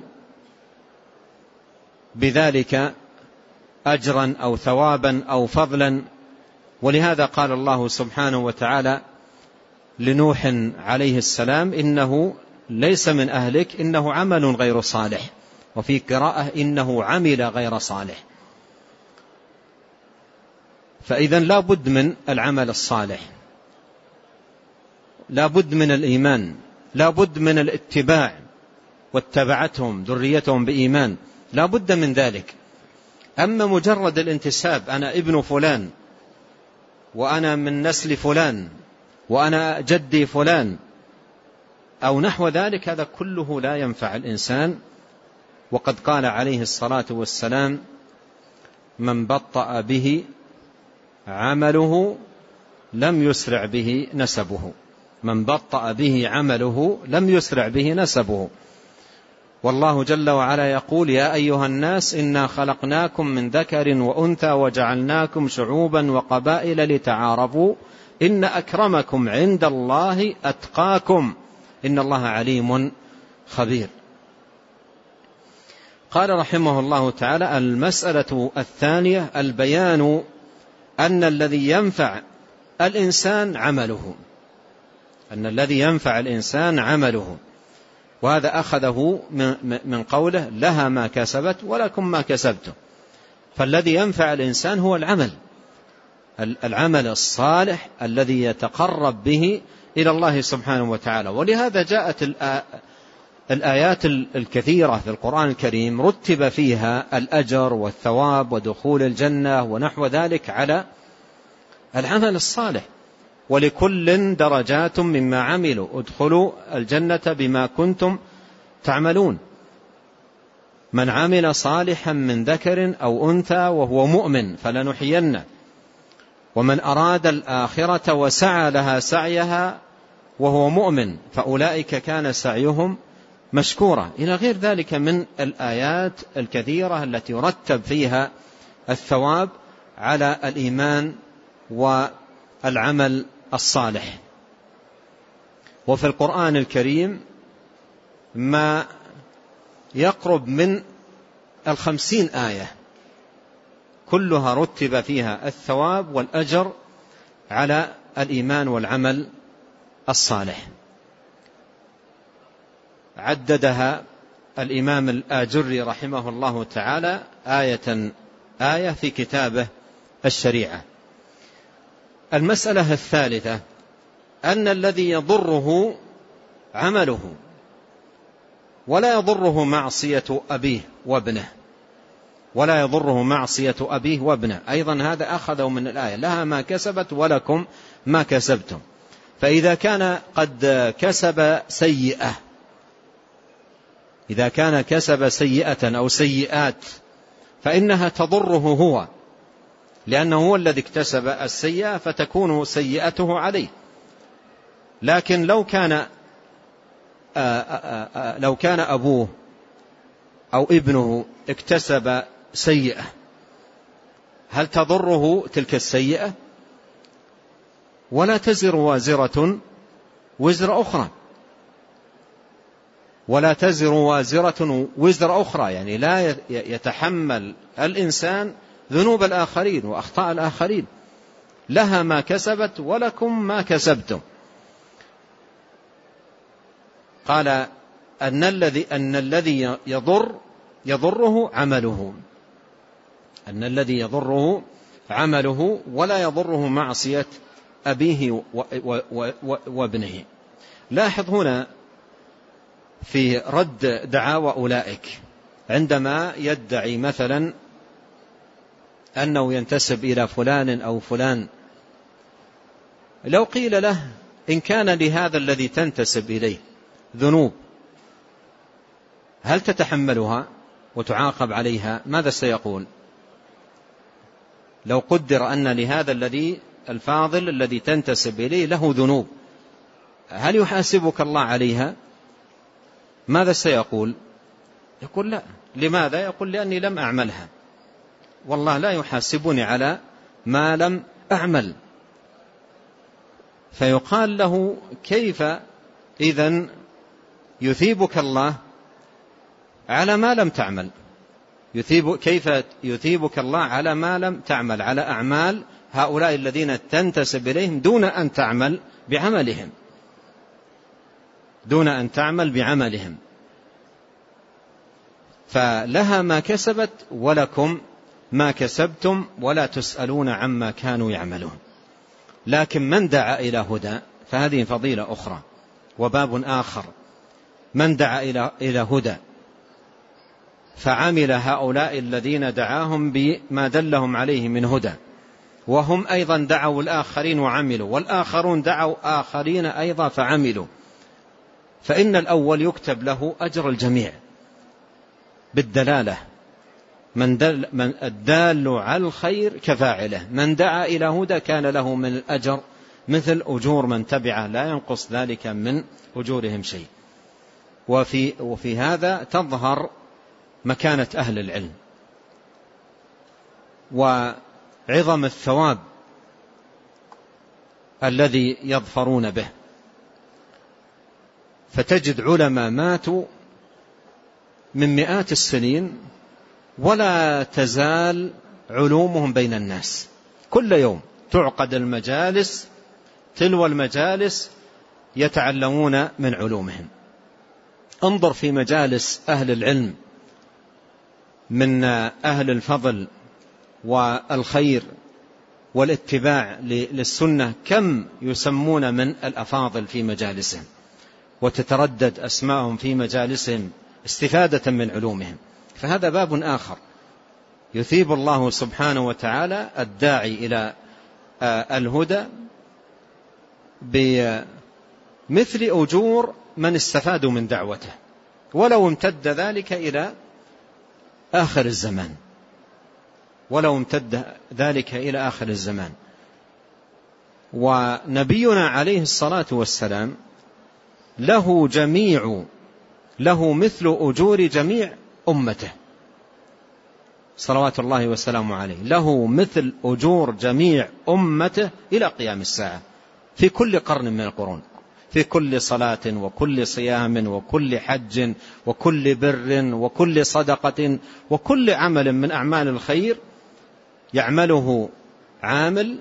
بذلك أجرا أو ثوابا أو فضلا. ولهذا قال الله سبحانه وتعالى لنوح عليه السلام إنه ليس من أهلك إنه عمل غير صالح، وفي قراءة إنه عمل غير صالح. فإذا لا بد من العمل الصالح، لا بد من الإيمان، لا بد من الاتباع، واتبعتهم ذريتهم بإيمان، لا بد من ذلك. أما مجرد الانتساب، أنا ابن فلان وأنا من نسل فلان وأنا جدي فلان أو نحو ذلك، هذا كله لا ينفع الإنسان. وقد قال عليه الصلاة والسلام: من بطأ به عمله لم يسرع به نسبه، من بطأ به عمله لم يسرع به نسبه. والله جل وعلا يقول: يا أيها الناس إنا خلقناكم من ذكر وأنثى وجعلناكم شعوبا وقبائل لتعارفوا إن أكرمكم عند الله أتقاكم إن الله عليم خبير. قال رحمه الله تعالى: المسألة الثانية البيان أن الذي ينفع الإنسان عمله، أن الذي ينفع الإنسان عمله، وهذا أخذه من قوله: لها ما كسبت ولكم ما كسبتم. فالذي ينفع الإنسان هو العمل، العمل الصالح الذي يتقرب به إلى الله سبحانه وتعالى. ولهذا جاءت الآيات الكثيرة في القرآن الكريم رتب فيها الأجر والثواب ودخول الجنة ونحو ذلك على العمل الصالح. ولكل درجات مما عملوا ادخلوا الجنة بما كنتم تعملون. من عمل صالحا من ذكر أو أنثى وهو مؤمن فلنحيينه، ومن أراد الآخرة وسعى لها سعيها وهو مؤمن فأولئك كان سعيهم مشكورا، إلى غير ذلك من الآيات الكثيرة التي يرتب فيها الثواب على الإيمان والعمل الصالح. وفي القرآن الكريم ما يقرب من الخمسين آية كلها رتب فيها الثواب والأجر على الإيمان والعمل الصالح. عددها الإمام الآجري رحمه الله تعالى آية آية في كتابه الشريعة. المسألة الثالثة أن الذي يضره عمله ولا يضره معصية أبيه وابنه، ولا يضره معصية أبيه وابنه، أيضا هذا أخذوا من الآية: لها ما كسبت ولكم ما كسبتم. فإذا كان قد كسب سيئة، إذا كان كسب سيئة أو سيئات فإنها تضره هو، لأنه هو الذي اكتسب السيئة فتكون سيئته عليه. لكن لو كان آآ آآ لو كان أبوه أو ابنه اكتسب سيئة، هل تضره تلك السيئة؟ ولا تزر وازرة وزر أخرى، ولا تزر وازرة وزر أخرى، يعني لا يتحمل الإنسان ذنوب الآخرين وأخطاء الآخرين. لها ما كسبت ولكم ما كسبتم. قال أن الذي أن الذي يضر يضره عمله، أن الذي يضره عمله ولا يضره معصية أبيه وابنه. لاحظ هنا في رد دعاوى أولئك عندما يدعي مثلا أنه ينتسب إلى فلان أو فلان، لو قيل له: إن كان لهذا الذي تنتسب إليه ذنوب هل تتحملها وتعاقب عليها؟ ماذا سيقول؟ لو قدر أن لهذا الذي الفاضل الذي تنتسب إليه له ذنوب، هل يحاسبك الله عليها؟ ماذا سيقول؟ يقول: لا. لماذا؟ يقول: لأني لم أعملها، والله لا يحاسبني على ما لم أعمل. فيقال له: كيف إذن يثيبك الله على ما لم تعمل؟ يثيب كيف يثيبك الله على ما لم تعمل، على أعمال هؤلاء الذين تنتسب إليهم دون أن تعمل بعملهم، دون أن تعمل بعملهم. فلها ما كسبت ولكم ما كسبتم ولا تسألون عما كانوا يعملون. لكن من دعا إلى هدى فهذه فضيلة أخرى وباب آخر. من دعا إلى هدى فعمل هؤلاء الذين دعاهم بما دلهم عليه من هدى، وهم أيضا دعوا الآخرين وعملوا، والآخرون دعوا آخرين أيضا فعملوا، فإن الأول يكتب له أجر الجميع بالدلالة. من, دل من الدال على الخير كفاعله، من دعا إلى هدى كان له من الأجر مثل أجور من تبعه لا ينقص ذلك من أجورهم شيء. وفي, وفي هذا تظهر مكانة أهل العلم وعظم الثواب الذي يظفرون به. فتجد علماء ماتوا من مئات السنين ولا تزال علومهم بين الناس، كل يوم تعقد المجالس تلو المجالس يتعلمون من علومهم. انظر في مجالس أهل العلم من أهل الفضل والخير والاتباع للسنة كم يسمون من الأفاضل في مجالسهم وتتردد أسماءهم في مجالسهم استفادة من علومهم. فهذا باب آخر يثيب الله سبحانه وتعالى الداعي إلى الهدى بمثل أجور من استفادوا من دعوته، ولو امتد ذلك إلى آخر الزمان، ولو امتد ذلك إلى آخر الزمان. ونبينا عليه الصلاة والسلام له جميع له مثل أجور جميع أمته صلوات الله وسلامه عليه، له مثل أجور جميع أمته إلى قيام الساعة في كل قرن من القرون، في كل صلاة وكل صيام وكل حج وكل بر وكل صدقة وكل عمل من أعمال الخير يعمله عامل،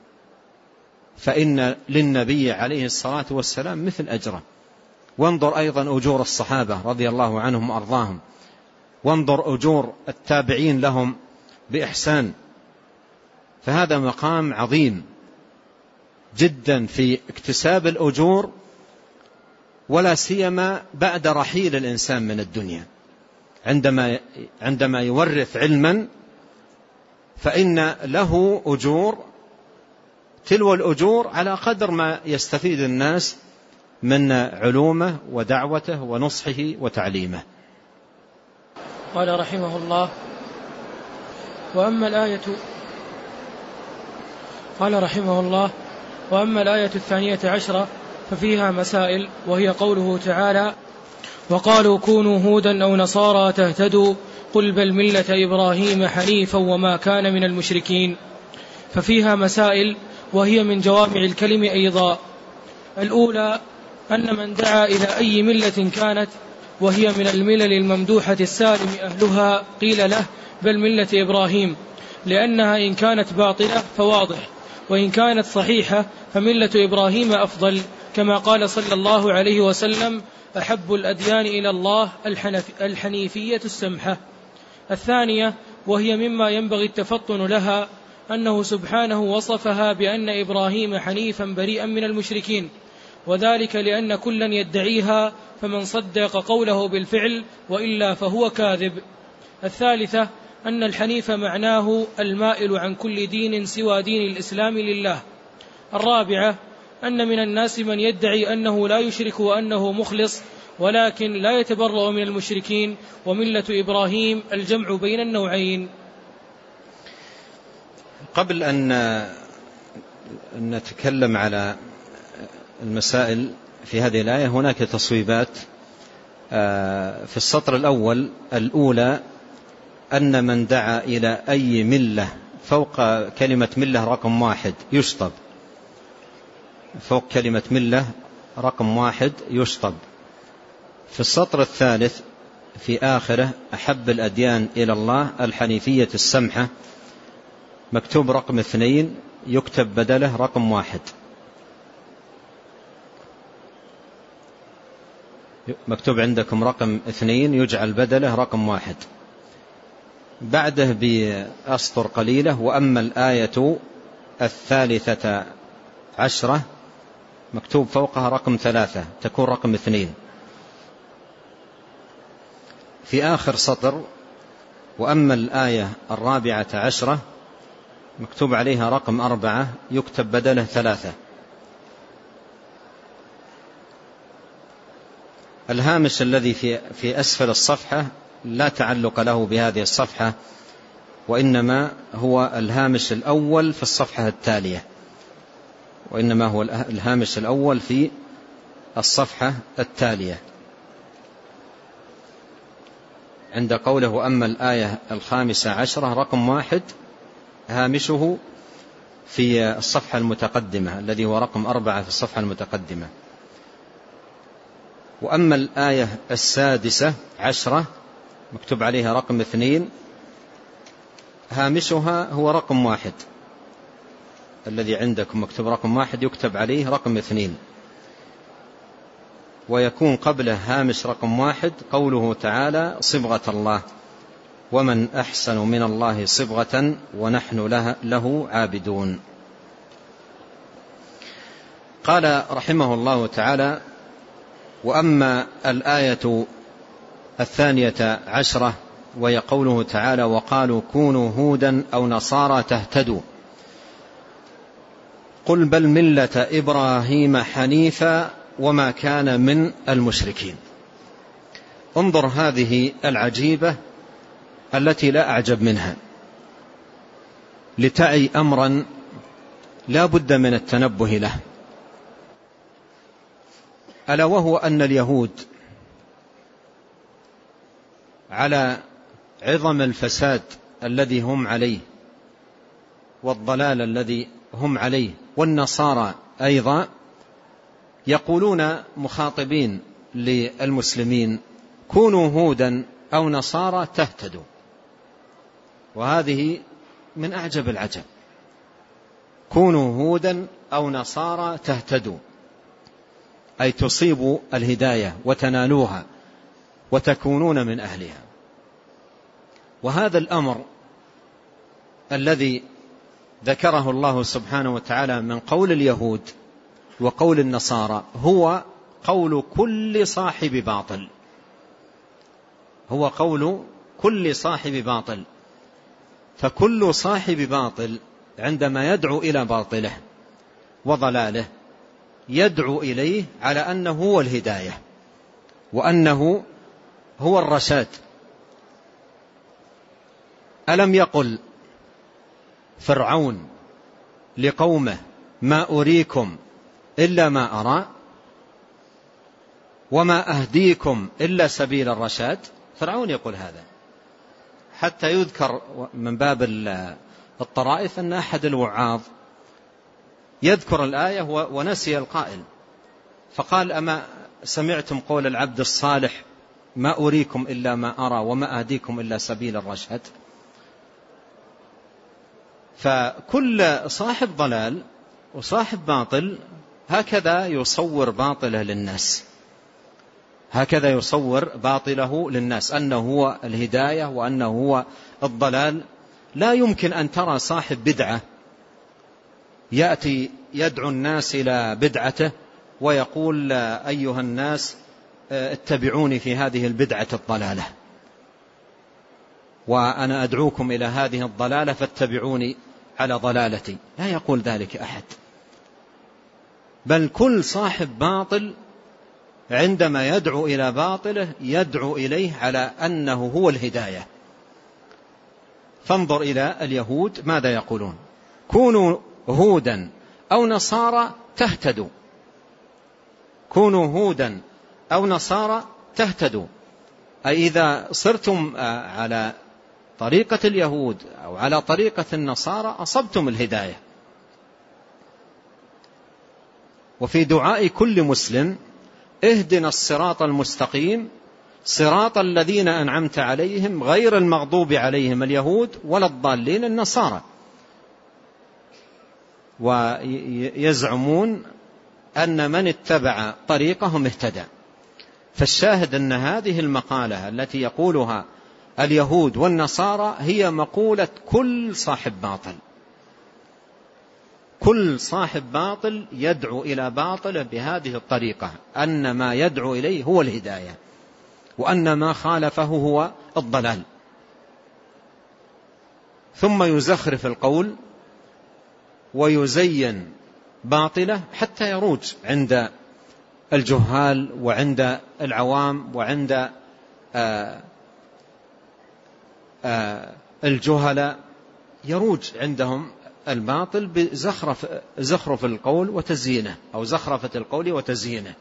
فإن للنبي عليه الصلاة والسلام مثل أجره. وانظر أيضا أجور الصحابة رضي الله عنهم وأرضاهم، وانظر أجور التابعين لهم بإحسان. فهذا مقام عظيم جدا في اكتساب الأجور، ولا سيما بعد رحيل الإنسان من الدنيا. عندما عندما يورث علما فإن له أجور تلو الأجور على قدر ما يستفيد الناس من علومه ودعوته ونصحه وتعليمه.
قال رحمه الله: وأما الآية قال رحمه الله وأما الآية الثانية عشرة ففيها مسائل، وهي قوله تعالى: وقالوا كونوا هودا أو نصارى تهتدوا قل بل ملة إبراهيم حنيفا وما كان من المشركين. ففيها مسائل وهي من جوامع الكلم أيضا. الأولى أن من دعا إلى أي ملة كانت وهي من الملل الممدوحة السالم أهلها قيل له بل ملة إبراهيم، لأنها إن كانت باطلة فواضح، وإن كانت صحيحة فملة إبراهيم أفضل، كما قال صلى الله عليه وسلم: أحب الأديان إلى الله الحنيفية السمحة. الثانية وهي مما ينبغي التفطن لها أنه سبحانه وصفها بأن إبراهيم حنيفا بريئا من المشركين، وذلك لأن كلا يدعيها، فمن صدق قوله بالفعل وإلا فهو كاذب. الثالثة أن الحنيف معناه المائل عن كل دين سوى دين الإسلام لله. الرابعة أن من الناس من يدعي أنه لا يشرك وأنه مخلص ولكن لا يتبرأ من المشركين، وملة إبراهيم الجمع بين النوعين.
قبل أن نتكلم على المسائل في هذه الآية هناك تصويبات. في السطر الأول الأولى أن من دعا إلى أي ملة فوق كلمة ملة رقم واحد يشطب، فوق كلمة ملة رقم واحد يشطب. في السطر الثالث في آخره أحب الأديان إلى الله الحنيفية السمحة، مكتوب رقم اثنين يكتب بدله رقم واحد، مكتوب عندكم رقم اثنين يجعل بدله رقم واحد. بعده بأسطر قليلة: وأما الآية الثالثة عشرة، مكتوب فوقها رقم ثلاثة، تكون رقم اثنين. في آخر سطر: وأما الآية الرابعة عشرة، مكتوب عليها رقم أربعة، يكتب بدله ثلاثة. الهامش الذي في في أسفل الصفحة لا تعلق له بهذه الصفحة، وإنما هو الهامش الأول في الصفحة التالية، وإنما هو الهامش الأول في الصفحة التالية عند قوله: وأما الآية الخامسة عشرة، رقم واحد، هامشه في الصفحة المتقدمة الذي هو رقم أربعة في الصفحة المتقدمة. وأما الآية السادسة عشرة، مكتوب عليها رقم اثنين، هامشها هو رقم واحد، الذي عندكم مكتوب رقم واحد يكتب عليه رقم اثنين، ويكون قبله هامش رقم واحد قوله تعالى: صبغة الله، ومن أحسن من الله صبغة ونحن له عابدون. قال رحمه الله تعالى: وأما الآية الثانية عشرة، وهي قوله تعالى: وقالوا كونوا هودا أو نصارى تهتدوا، قل بل ملة إبراهيم حنيفا وما كان من المشركين. انظر هذه العجيبة التي لا أعجب منها، لتعي أمرا لا بد من التنبه له، ألا وهو أن اليهود على عظم الفساد الذي هم عليه والضلال الذي هم عليه، والنصارى أيضا يقولون مخاطبين للمسلمين: كونوا هودا أو نصارى تهتدوا. وهذه من أعجب العجب، كونوا هودا أو نصارى تهتدوا، أي تصيبوا الهداية وتنالوها وتكونون من أهلها. وهذا الأمر الذي ذكره الله سبحانه وتعالى من قول اليهود وقول النصارى هو قول كل صاحب باطل، هو قول كل صاحب باطل. فكل صاحب باطل عندما يدعو إلى باطله وضلاله يدعو إليه على أنه هو الهداية وأنه هو الرشاد. ألم يقل فرعون لقومه: ما أريكم إلا ما أرى وما أهديكم إلا سبيل الرشاد؟ فرعون يقول هذا، حتى يذكر من باب الطرائف أن أحد الوعاظ يذكر الآية ونسي القائل، فقال: أما سمعتم قول العبد الصالح: ما أريكم إلا ما أرى وما أهديكم إلا سبيل الرشاد؟ فكل صاحب ضلال وصاحب باطل هكذا يصور باطله للناس، هكذا يصور باطله للناس أنه هو الهداية وأنه هو الضلال. لا يمكن أن ترى صاحب بدعة يأتي يدعو الناس إلى بدعته ويقول: أيها الناس اتبعوني في هذه البدعة الضلالة، وأنا أدعوكم إلى هذه الضلالة فاتبعوني على ضلالتي. لا يقول ذلك أحد، بل كل صاحب باطل عندما يدعو إلى باطله يدعو إليه على أنه هو الهداية. فانظر إلى اليهود ماذا يقولون: كونوا هودا أو نصارى تهتدوا، كونوا هودا أو نصارى تهتدوا، أي إذا صرتم على طريقة اليهود أو على طريقة النصارى أصبتم الهداية. وفي دعاء كل مسلم: اهدنا الصراط المستقيم صراط الذين أنعمت عليهم غير المغضوب عليهم اليهود ولا الضالين النصارى. ويزعمون أن من اتبع طريقهم اهتدى. فالشاهد أن هذه المقالة التي يقولها اليهود والنصارى هي مقولة كل صاحب باطل. كل صاحب باطل يدعو إلى باطله بهذه الطريقة، أن ما يدعو إليه هو الهداية، وأن ما خالفه هو الضلال، ثم يزخرف القول ويزين باطله حتى يروج عند الجهال وعند العوام وعند آآ آآ الجهلاء، يروج عندهم الباطل بزخرف زخرف القول وتزيينه، أو زخرفة القول وتزيينه.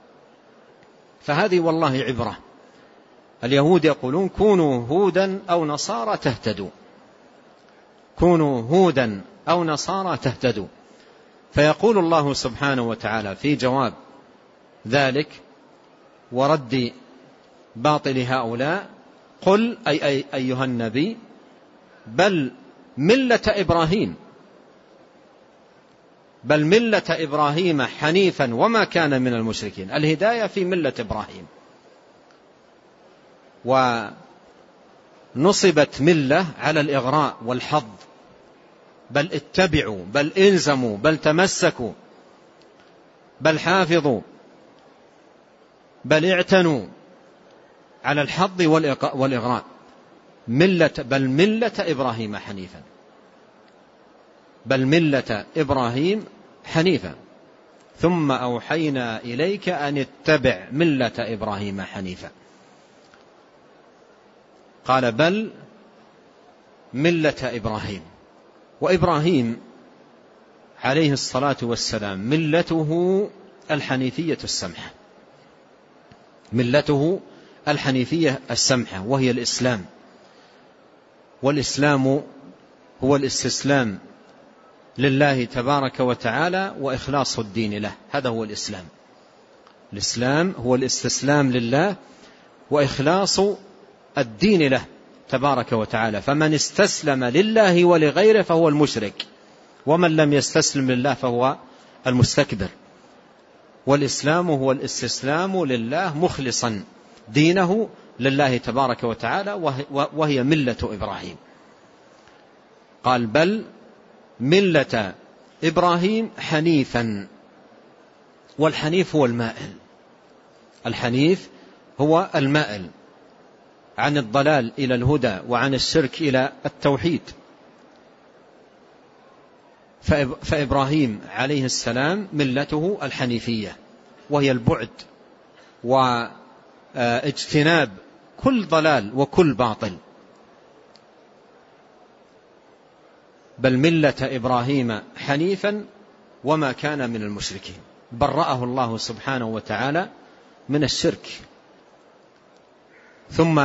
فهذه والله عبرة. اليهود يقولون كونوا هودا أو نصارى تهتدوا، كونوا هودا أو نصارى تهتدوا. فيقول الله سبحانه وتعالى في جواب ذلك ورد باطل هؤلاء: قل أي, أي أيها النبي بل ملة إبراهيم بل ملة إبراهيم حنيفا وما كان من المشركين. الهداية في ملة إبراهيم، ونصبت ملة على الإغراء والحظ، بل اتبعوا بل انزموا بل تمسكوا بل حافظوا بل اعتنوا على الحظ والإغراء. ملة بل ملة إبراهيم حنيفا بل ملة إبراهيم حنيفا ثم أوحينا إليك أن اتبع ملة إبراهيم حنيفا. قال بل ملة إبراهيم، وإبراهيم عليه الصلاة والسلام ملته الحنيفية السمحة، ملته الحنيفية السمحة وهي الإسلام. والإسلام هو الاستسلام لله تبارك وتعالى وإخلاص الدين له، هذا هو الإسلام. الإسلام هو الاستسلام لله وإخلاص الدين له تبارك وتعالى. فمن استسلم لله ولغيره فهو المشرك، ومن لم يستسلم لله فهو المستكبر. والإسلام هو الاستسلام لله مخلصا دينه لله تبارك وتعالى، وهي ملة إبراهيم. قال بل ملة إبراهيم حنيفا، والحنيف هو المائل، الحنيف هو المائل عن الضلال إلى الهدى وعن الشرك إلى التوحيد. فإبراهيم عليه السلام ملته الحنيفية، وهي البعد واجتناب كل ضلال وكل باطل. بل ملة إبراهيم حنيفا وما كان من المشركين، برأه الله سبحانه وتعالى من الشرك. ثم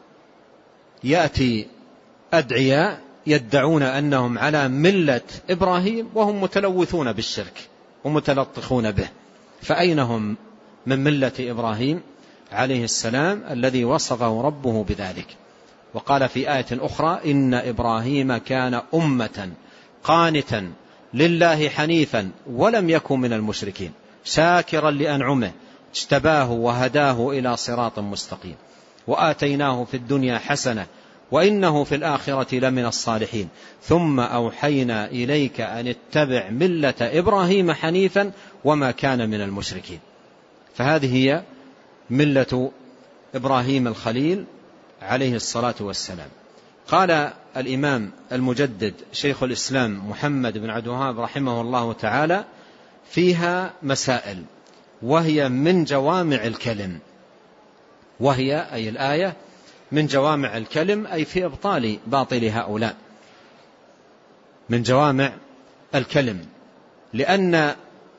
يأتي أدعياء يدعون أنهم على ملة إبراهيم وهم متلوثون بالشرك ومتلطخون به، فأين هم من ملة إبراهيم عليه السلام الذي وصفه ربه بذلك؟ وقال في آية أخرى إن إبراهيم كان أمة قانتا لله حنيفا ولم يكن من المشركين شاكرا لأنعمه اجتباه وهداه إلى صراط مستقيم وآتيناه في الدنيا حسنة وإنه في الآخرة لمن الصالحين ثم أوحينا إليك أن اتبع ملة إبراهيم حنيفا وما كان من المشركين. فهذه هي ملة إبراهيم الخليل عليه الصلاة والسلام. قال الإمام المجدد شيخ الإسلام محمد بن عبد الوهاب رحمه الله تعالى فيها مسائل، وهي من جوامع الكلم، وهي أي الآية من جوامع الكلم، أي في إبطال باطل هؤلاء، من جوامع الكلم، لأن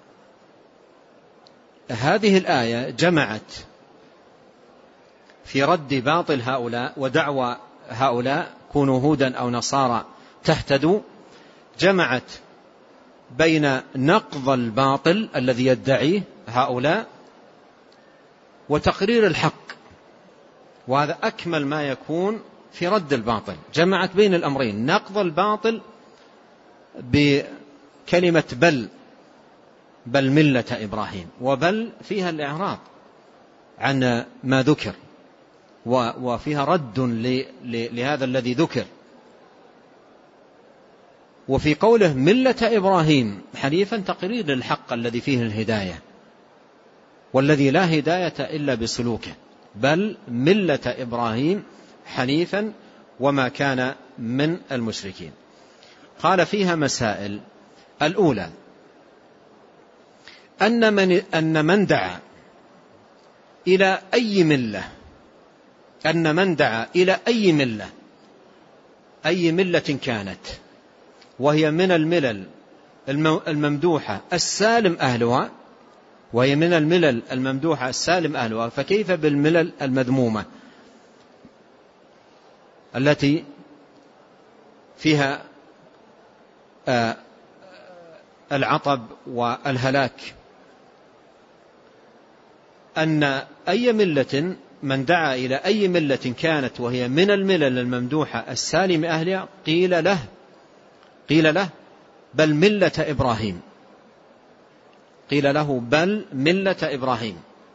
هذه الآية جمعت في رد باطل هؤلاء ودعوى هؤلاء كونوا هودا أو نصارى تهتدوا، جمعت بين نقض الباطل الذي يدعيه هؤلاء وتقرير الحق، وهذا أكمل ما يكون في رد الباطل. جمعت بين الأمرين، نقض الباطل بكلمة بل بل ملة إبراهيم، وبل فيها الإعراض عن ما ذكر، وفيها رد لهذا الذي ذكر. وفي قوله ملة إبراهيم حنيفا تقرير للحق الذي فيه الهداية، والذي لا هداية إلا بسلوكه، بل ملة إبراهيم حنيفا وما كان من المشركين. قال فيها مسائل. الأولى أن من, أن من دعا إلى أي ملة أن من دعا إلى أي ملة أي ملة كانت، وهي من الملل الممدوحة السالم أهلها وهي من الملل الممدوحة السالم أهلها، فكيف بالملل المذمومة التي فيها العطب والهلاك؟ أن أي ملة من دعا إلى أي ملة كانت وهي من الملل الممدوحة السالم أهلها قيل له قيل له بل ملة إبراهيم قيل له بل ملة إبراهيم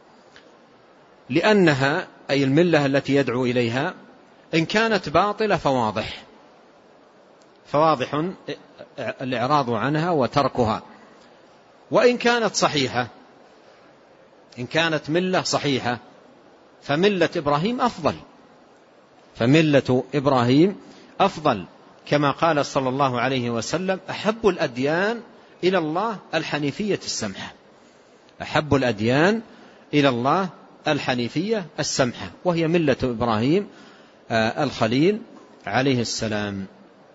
لأنها أي الملة التي يدعو إليها إن كانت باطلة فواضح فواضح الإعراض عنها وتركها، وإن كانت صحيحة إن كانت ملة صحيحة فملة إبراهيم أفضل فملة إبراهيم أفضل كما قال صلى الله عليه وسلم أحب الأديان إلى الله الحنيفية السمحة أحب الأديان إلى الله الحنيفية السمحة، وهي ملة إبراهيم الخليل عليه السلام.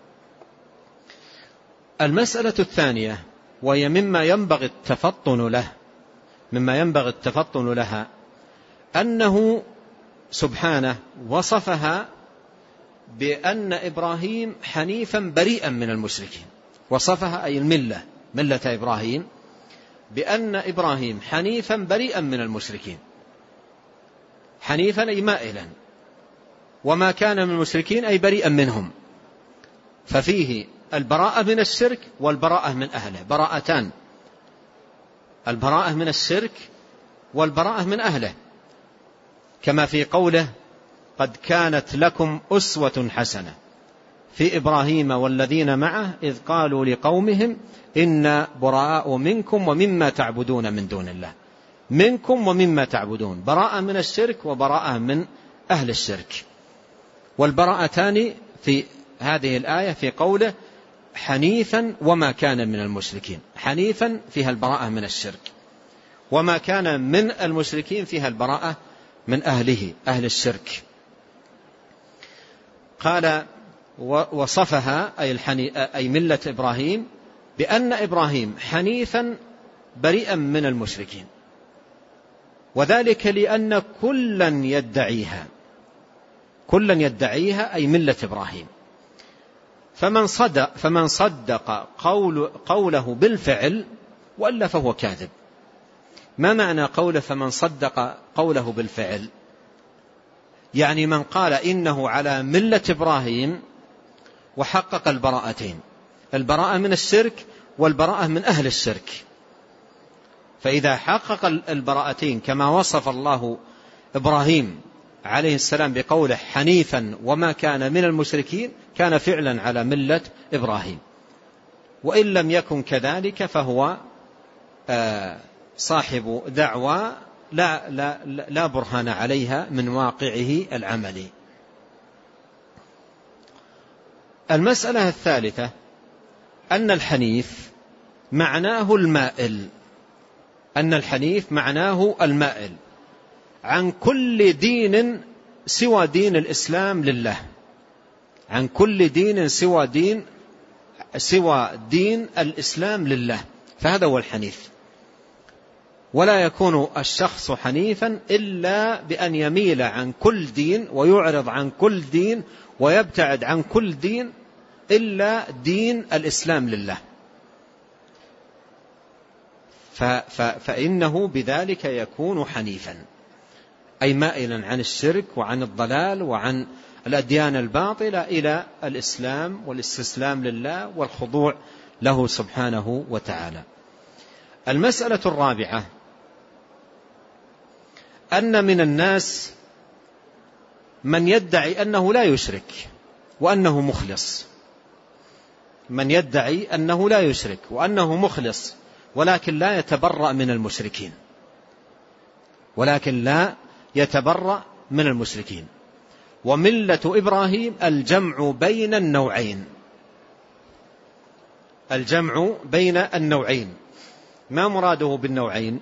المسألة الثانية وهي مما ينبغي التفطن له مما ينبغي التفطن لها أنه سبحانه وصفها بأن إبراهيم حنيفا بريئا من المشركين، وصفها أي الملة ملة إبراهيم بأن إبراهيم حنيفا بريئا من المشركين، حنيفا أي مائلا، وما كان من المشركين أي بريئا منهم، ففيه البراءة من الشرك والبراءة من أهله، براءتان، البراءة من الشرك والبراءة من أهله، كما في قوله قد كانت لكم أسوة حسنة في إبراهيم والذين معه إذ قالوا لقومهم إنا براء منكم ومما تعبدون من دون الله، منكم ومما تعبدون، براءة من الشرك وبراءة من أهل الشرك. والبراءتان في هذه الآية في قوله حنيفا وما كان من المشركين، حنيفا فيها البراءة من الشرك، وما كان من المشركين فيها البراءة من أهله أهل الشرك. قال وصفها أي, أي ملة إبراهيم بأن إبراهيم حنيفا بريئا من المشركين، وذلك لأن كلا يدعيها كلا يدعيها أي ملة إبراهيم، فمن صدق, فمن صدق قول قوله بالفعل وإلا فهو كاذب. ما معنى قوله فمن صدق قوله بالفعل؟ يعني من قال إنه على ملة إبراهيم وحقق البراءتين، البراءة من الشرك والبراءة من أهل الشرك، فإذا حقق البراءتين كما وصف الله إبراهيم عليه السلام بقوله حنيفا وما كان من المشركين كان فعلا على ملة إبراهيم، وإن لم يكن كذلك فهو صاحب دعوى لا, لا, لا برهان عليها من واقعه العملي. المسألة الثالثة أن الحنيف معناه المائل أن الحنيف معناه المائل عن كل دين سوى دين الإسلام لله، عن كل دين سوى دين سوى دين الإسلام لله، فهذا هو الحنيف. ولا يكون الشخص حنيفا إلا بأن يميل عن كل دين ويعرض عن كل دين ويبتعد عن كل دين إلا دين الإسلام لله، فإنه بذلك يكون حنيفا أي مائلا عن الشرك وعن الضلال وعن الأديان الباطلة إلى الإسلام والاستسلام لله والخضوع له سبحانه وتعالى. المسألة الرابعة أن من الناس من يدعي أنه لا يشرك وأنه مخلص، من يدعي أنه لا يشرك وأنه مخلص ولكن لا يتبرأ من المشركين، ولكن لا يتبرأ من المشركين. وملة إبراهيم الجمع بين النوعين، الجمع بين النوعين. ما مراده بالنوعين؟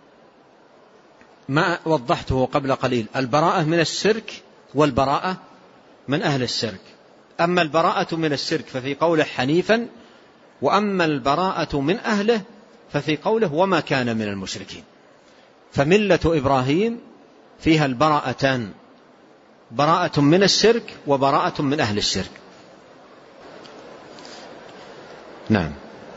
ما وضحته قبل قليل، البراءة من الشرك والبراءة من أهل الشرك. أما البراءة من الشرك ففي قوله حنيفا، وأما البراءة من أهله ففي قوله وما كان من المشركين. فملة إبراهيم فيها البراءتان، براءة من الشرك وبراءة من أهل الشرك. نعم.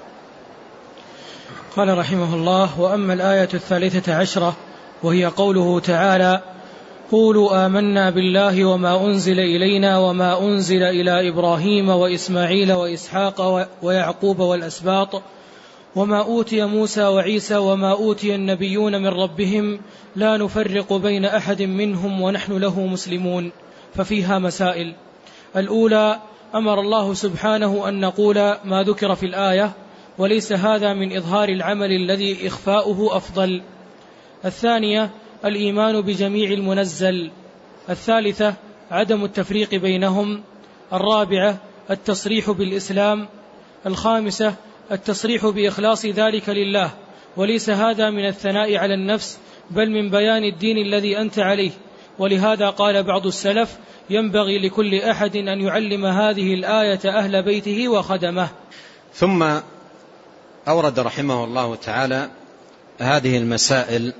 قال رحمه الله: وأما الآية الثالثة عشرة وهي قوله تعالى: قولوا آمنا بالله وما أنزل إلينا وما أنزل إلى إبراهيم وإسماعيل وإسحاق ويعقوب والأسباط وما أوتي موسى وعيسى وما أوتي النبيون من ربهم لا نفرق بين أحد منهم ونحن له مسلمون. ففيها مسائل. الأولى: أمر الله سبحانه أن نقول ما ذكر في الآية، وليس هذا من إظهار العمل الذي إخفاؤه أفضل. الثانية: الإيمان بجميع المنزل. الثالثة: عدم التفريق بينهم. الرابعة: التصريح بالإسلام. الخامسة: التصريح بإخلاص ذلك لله، وليس هذا من الثناء على النفس بل من بيان الدين الذي أنت عليه. ولهذا قال بعض السلف: ينبغي لكل أحد أن يعلم هذه الآية أهل بيته وخدمه.
ثم أورد رحمه الله تعالى هذه المسائل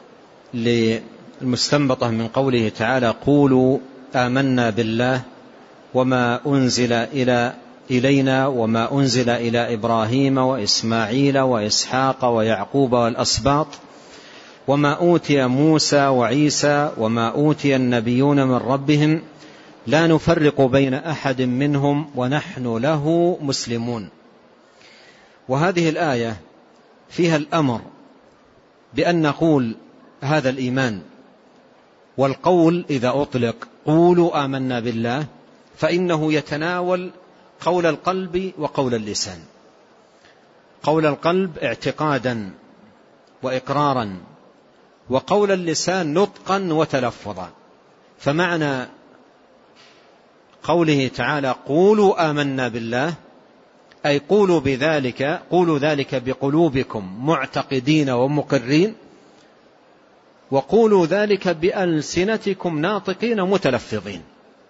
للمستنبطة من قوله تعالى: قولوا آمنا بالله وما أنزل إلى إلينا وما أنزل إلى إبراهيم وإسماعيل وإسحاق ويعقوب والأسباط وما أوتي موسى وعيسى وما أوتي النبيون من ربهم لا نفرق بين أحد منهم ونحن له مسلمون. وهذه الآية فيها الأمر بأن نقول هذا الإيمان، والقول إذا أطلق قولوا آمنا بالله فإنه يتناول قول القلب وقول اللسان. قول القلب اعتقادا وإقرارا، وقول اللسان نطقا وتلفظا. فمعنى قوله تعالى قولوا آمنا بالله أي قولوا بذلك، قولوا ذلك بقلوبكم معتقدين ومقرين، وقولوا ذلك بألسنتكم ناطقين متلفظين،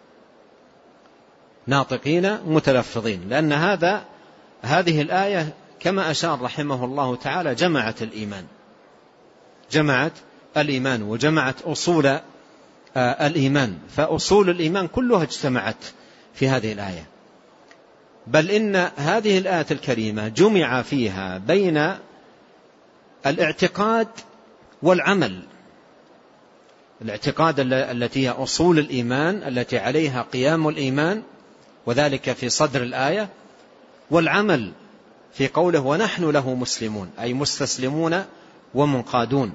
ناطقين متلفظين. لأن هذا هذه الآية كما أشار رحمه الله تعالى جمعت الإيمان، جمعت الإيمان وجمعت أصول الإيمان، فأصول الإيمان كلها اجتمعت في هذه الآية. بل إن هذه الآية الكريمة جمع فيها بين الاعتقاد والعمل. الاعتقاد التي هي أصول الإيمان التي عليها قيام الإيمان، وذلك في صدر الآية، والعمل في قوله ونحن له مسلمون أي مستسلمون ومنقادون.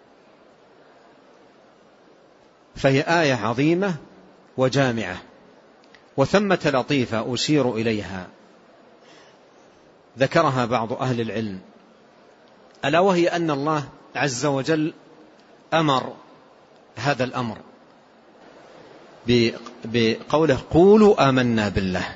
فهي آية عظيمة وجامعة. وثمة لطيفة أشير إليها ذكرها بعض أهل العلم، ألا وهي أن الله عز وجل أمر هذا الأمر بقوله قولوا آمنا بالله،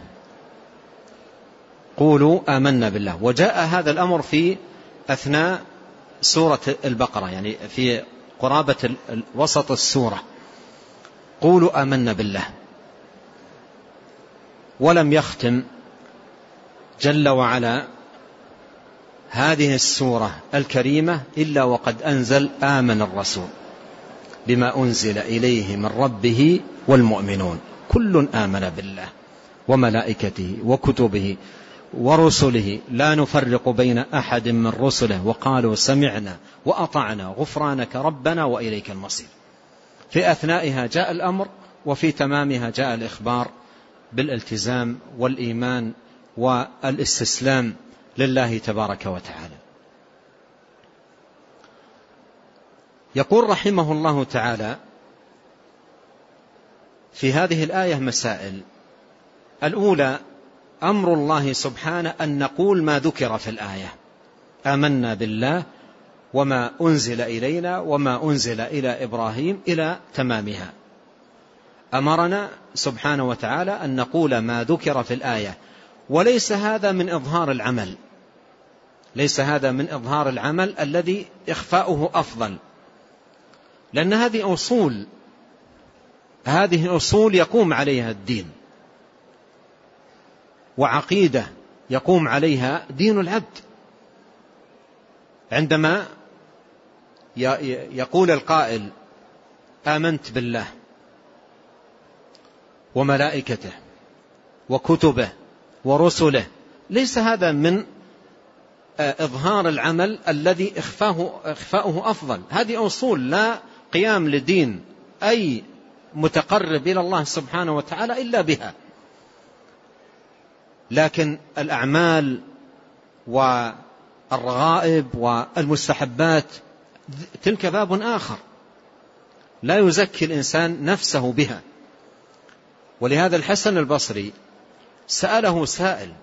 قولوا آمنا بالله. وجاء هذا الأمر في أثناء سورة البقرة، يعني في قرابة وسط السورة، قولوا آمنا بالله. ولم يختم جل وعلا هذه السورة الكريمة إلا وقد أنزل آمن الرسول بما أنزل إليه من ربه والمؤمنون كل آمن بالله وملائكته وكتبه ورسله لا نفرق بين أحد من رسله وقالوا سمعنا وأطعنا غفرانك ربنا وإليك المصير. في أثنائها جاء الأمر، وفي تمامها جاء الإخبار بالالتزام والإيمان والاستسلام لله تبارك وتعالى. يقول رحمه الله تعالى: في هذه الآية مسائل. الأولى أمر الله سبحانه أن نقول ما ذكر في الآية: آمنا بالله وما أنزل إلينا وما أنزل إلى إبراهيم إلى تمامها. أمرنا سبحانه وتعالى أن نقول ما ذكر في الآية، وليس هذا من إظهار العمل، ليس هذا من إظهار العمل الذي إخفاؤه أفضل، لأن هذه أصول، هذه أصول يقوم عليها الدين، وعقيدة يقوم عليها دين العبد. عندما يقول القائل آمنت بالله وملائكته وكتبه ورسله، ليس هذا من إظهار العمل الذي إخفاؤه, إخفاؤه أفضل. هذه أصول لا قيام لدين أي متقرب إلى الله سبحانه وتعالى إلا بها. لكن الأعمال والرغائب والمستحبات تلك باب آخر لا يزكي الإنسان نفسه بها. ولهذا الحسن البصري سأله سائل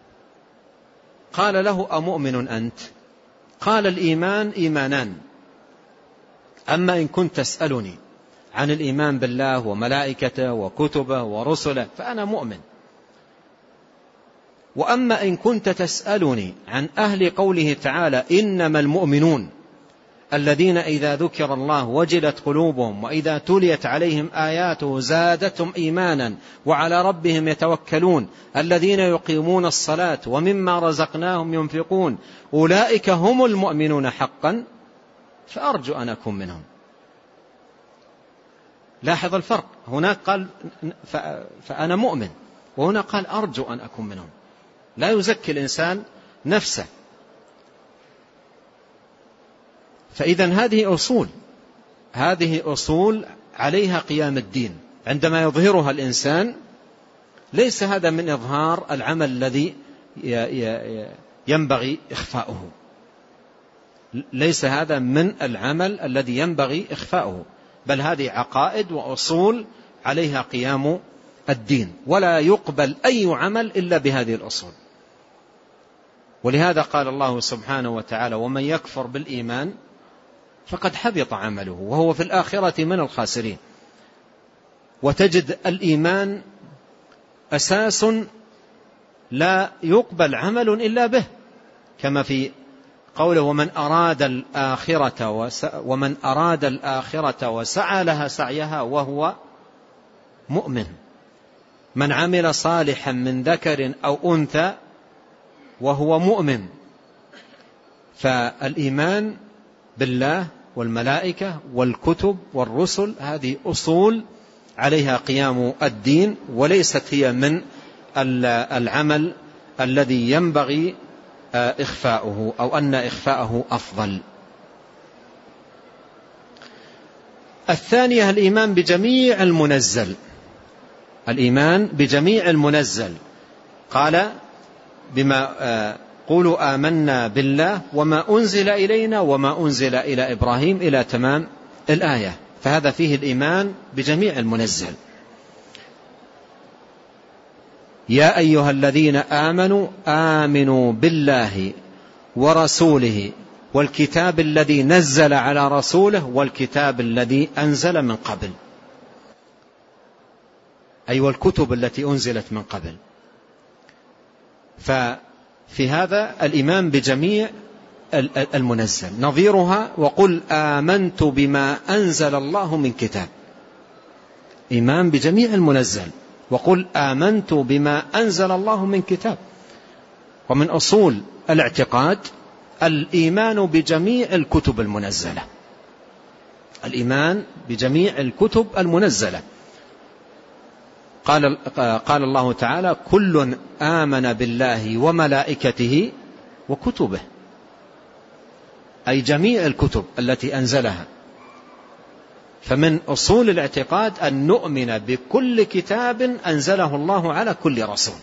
قال له: أمؤمن أنت؟ قال: الإيمان إيمانان، أما إن كنت تسألني عن الإيمان بالله وملائكته وكتبه ورسله فأنا مؤمن، وأما إن كنت تسألني عن أهل قوله تعالى إنما المؤمنون الذين إذا ذكر الله وجلت قلوبهم وإذا تليت عليهم آياته زادتهم إيمانا وعلى ربهم يتوكلون الذين يقيمون الصلاة ومما رزقناهم ينفقون أولئك هم المؤمنون حقا فأرجو أن أكون منهم. لاحظ الفرق، هناك قال فأنا مؤمن، وهنا قال أرجو أن أكون منهم. لا يزكي الإنسان نفسه. فإذن هذه أصول، هذه أصول عليها قيام الدين. عندما يظهرها الإنسان ليس هذا من إظهار العمل الذي ينبغي إخفاؤه، ليس هذا من العمل الذي ينبغي إخفاؤه، بل هذه عقائد وأصول عليها قيام الدين، ولا يقبل أي عمل إلا بهذه الأصول. ولهذا قال الله سبحانه وتعالى: ومن يكفر بالإيمان فقد حبط عمله وهو في الآخرة من الخاسرين. وتجد الإيمان أساس لا يقبل عمل إلا به، كما في قوله: ومن أراد الآخرة ومن أراد الآخرة وسعى لها سعيها وهو مؤمن، من عمل صالحا من ذكر أو أنثى وهو مؤمن. فالإيمان بالله والملائكة والكتب والرسل هذه أصول عليها قيام الدين، وليست هي من العمل الذي ينبغي إخفاؤه أو أن إخفاءه أفضل. الثانية الإيمان بجميع المنزل، الإيمان بجميع المنزل. قال: بما قولوا آمنا بالله وما أنزل إلينا وما أنزل إلى إبراهيم إلى تمام الآية، فهذا فيه الإيمان بجميع المنزل. يا أيها الذين آمنوا آمنوا بالله ورسوله والكتاب الذي نزل على رسوله والكتاب الذي أنزل من قبل، أي والكتب التي أنزلت من قبل. ففي هذا الإيمان بجميع المنزل. نظيرها: وقل آمنت بما أنزل الله من كتاب. إيمان بجميع المنزل، وقل آمنت بما أنزل الله من كتاب. ومن أصول الاعتقاد الإيمان بجميع الكتب المنزلة، الإيمان بجميع الكتب المنزلة. قال, قال الله تعالى: كل آمن بالله وملائكته وكتبه، أي جميع الكتب التي أنزلها. فمن أصول الاعتقاد أن نؤمن بكل كتاب أنزله الله على كل رسول،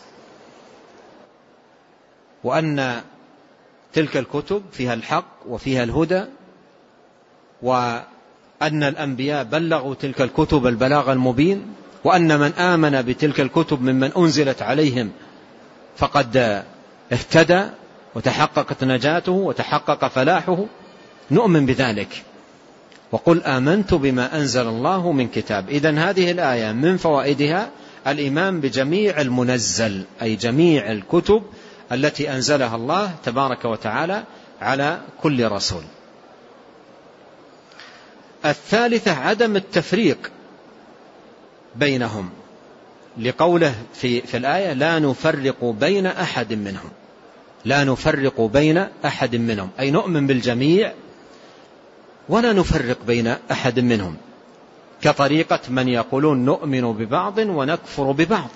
وأن تلك الكتب فيها الحق وفيها الهدى، وأن الأنبياء بلغوا تلك الكتب البلاغ المبين، وأن من آمن بتلك الكتب ممن أنزلت عليهم فقد اهتدى وتحققت نجاته وتحقق فلاحه، نؤمن بذلك. وقل آمنت بما أنزل الله من كتاب. إذن هذه الآية من فوائدها الإيمان بجميع المنزل، أي جميع الكتب التي أنزلها الله تبارك وتعالى على كل رسول. الثالثة عدم التفريق بينهم، لقوله في, في الآية لا نفرق بين أحد منهم، لا نفرق بين أحد منهم، أي نؤمن بالجميع ولا نفرق بين أحد منهم، كطريقة من يقولون نؤمن ببعض ونكفر ببعض.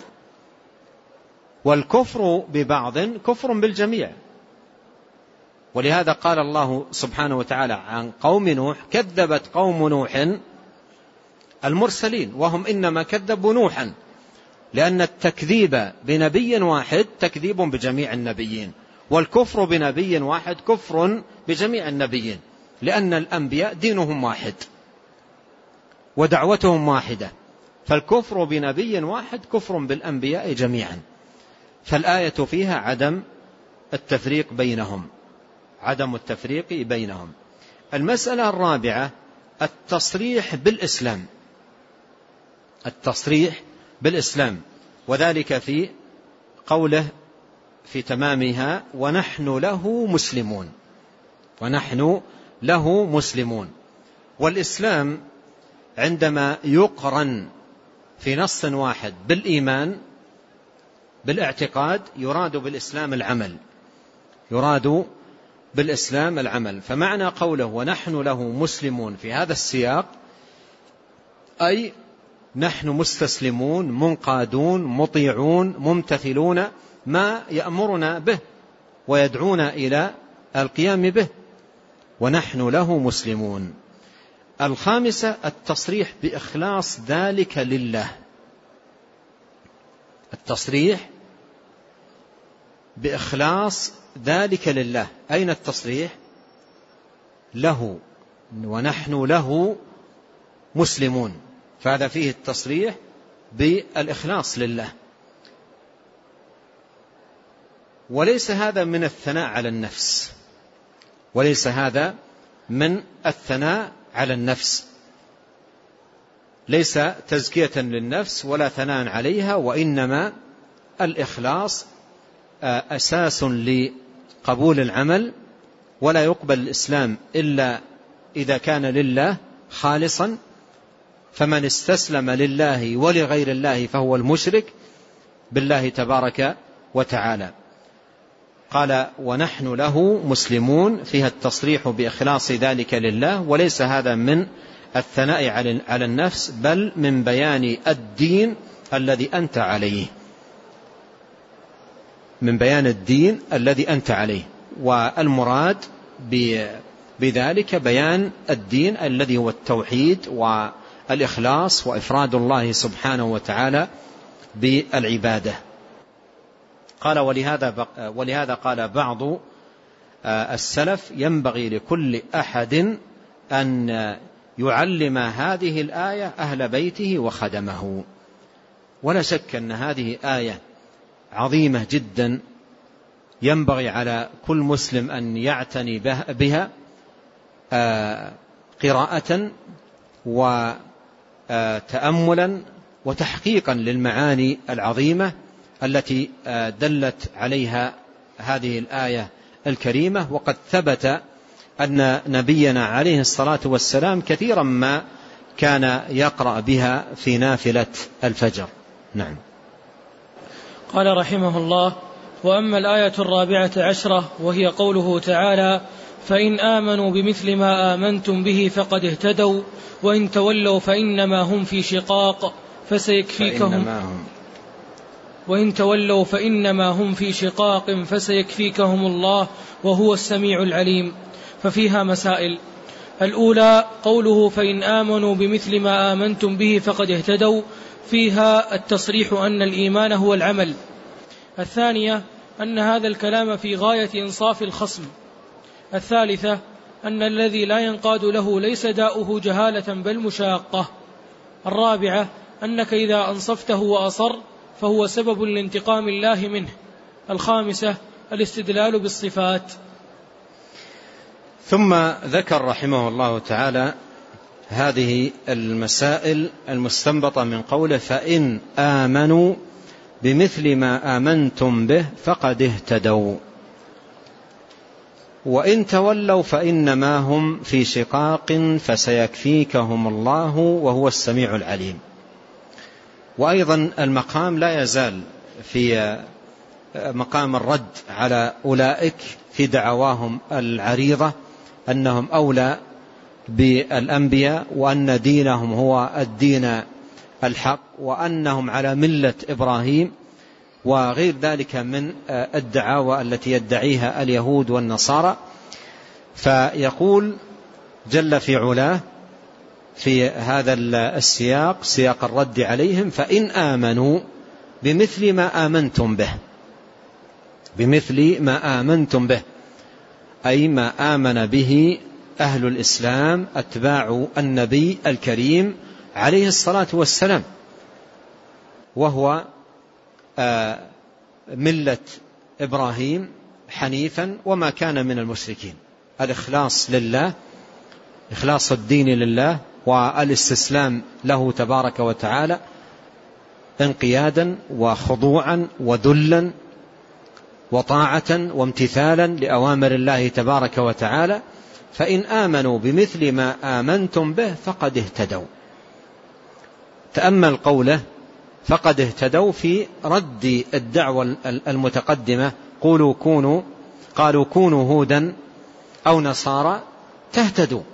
والكفر ببعض كفر بالجميع، ولهذا قال الله سبحانه وتعالى عن قوم نوح كذبت قوم نوح المرسلين، وهم إنما كذبوا نوحا، لأن التكذيب بنبي واحد تكذيب بجميع النبيين، والكفر بنبي واحد كفر بجميع النبيين، لأن الأنبياء دينهم واحد ودعوتهم واحدة، فالكفر بنبي واحد كفر بالأنبياء جميعا. فالآية فيها عدم التفريق بينهم، عدم التفريق بينهم. المسألة الرابعة التصريح بالإسلام، التصريح بالإسلام، وذلك في قوله في تمامها ونحن له مسلمون، ونحن له مسلمون. والإسلام عندما يقرن في نص واحد بالإيمان بالاعتقاد يراد بالإسلام العمل، يراد بالإسلام العمل. فمعنى قوله ونحن له مسلمون في هذا السياق أي نحن مستسلمون منقادون مطيعون ممتثلون ما يأمرنا به ويدعونا إلى القيام به، ونحن له مسلمون. الخامسة التصريح بإخلاص ذلك لله، التصريح بإخلاص ذلك لله. أين التصريح؟ له، ونحن له مسلمون، فهذا فيه التصريح بالإخلاص لله. وليس هذا من الثناء على النفس، وليس هذا من الثناء على النفس، ليس تزكية للنفس ولا ثناء عليها، وإنما الإخلاص أساس لقبول العمل، ولا يقبل الإسلام إلا إذا كان لله خالصا، فمن استسلم لله ولغير الله فهو المشرك بالله تبارك وتعالى. قال ونحن له مسلمون، فيها التصريح بإخلاص ذلك لله، وليس هذا من الثناء على النفس بل من بيان الدين الذي أنت عليه، من بيان الدين الذي أنت عليه. والمراد بذلك بيان الدين الذي هو التوحيد والإخلاص وإفراد الله سبحانه وتعالى بالعبادة. قال ولهذا, ولهذا قال بعض السلف ينبغي لكل أحد أن يعلم هذه الآية أهل بيته وخدمه. ولا شك أن هذه آية عظيمة جدا، ينبغي على كل مسلم أن يعتني بها قراءة وتأملا وتحقيقا للمعاني العظيمة التي دلت عليها هذه الآية الكريمة. وقد ثبت أن نبينا عليه الصلاة والسلام كثيرا ما كان يقرأ بها في نافلة الفجر. نعم.
قال رحمه الله: وأما الآية الرابعة عشرة وهي قوله تعالى: فإن آمنوا بمثل ما آمنتم به فقد اهتدوا وإن تولوا فإنما هم في شقاق فسيكفيكهم وإن تولوا فإنما هم في شقاق فسيكفيكهم الله وهو السميع العليم. ففيها مسائل. الأولى قوله فإن آمنوا بمثل ما آمنتم به فقد اهتدوا، فيها التصريح أن الإيمان هو العمل. الثانية أن هذا الكلام في غاية إنصاف الخصم. الثالثة أن الذي لا ينقاد له ليس داؤه جهالة بل مشاقة. الرابعة أنك إذا أنصفته وأصر فهو سبب لانتقام الله منه. الخامسة الاستدلال بالصفات.
ثم ذكر رحمه الله تعالى هذه المسائل المستنبطة من قوله فإن آمنوا بمثل ما آمنتم به فقد اهتدوا وإن تولوا فإنما هم في شقاق فسيكفيكهم الله وهو السميع العليم. وأيضا المقام لا يزال في مقام الرد على أولئك في دعواهم العريضة أنهم أولى بالأنبياء وأن دينهم هو الدين الحق وأنهم على ملة إبراهيم وغير ذلك من الدعاوى التي يدعيها اليهود والنصارى. فيقول جل في علاه في هذا السياق سياق الرد عليهم فإن آمنوا بمثل ما آمنتم به بمثل ما آمنتم به أي ما آمن به أهل الإسلام أتباع النبي الكريم عليه الصلاة والسلام وهو ملة إبراهيم حنيفا وما كان من المشركين. الإخلاص لله إخلاص الدين لله والاستسلام له تبارك وتعالى انقيادا وخضوعا وذلا وطاعة وامتثالا لأوامر الله تبارك وتعالى. فإن آمنوا بمثل ما آمنتم به فقد اهتدوا. تأمل قوله فقد اهتدوا في رد الدعوة المتقدمة قولوا كونوا قالوا كونوا هودا أو نصارى تهتدوا.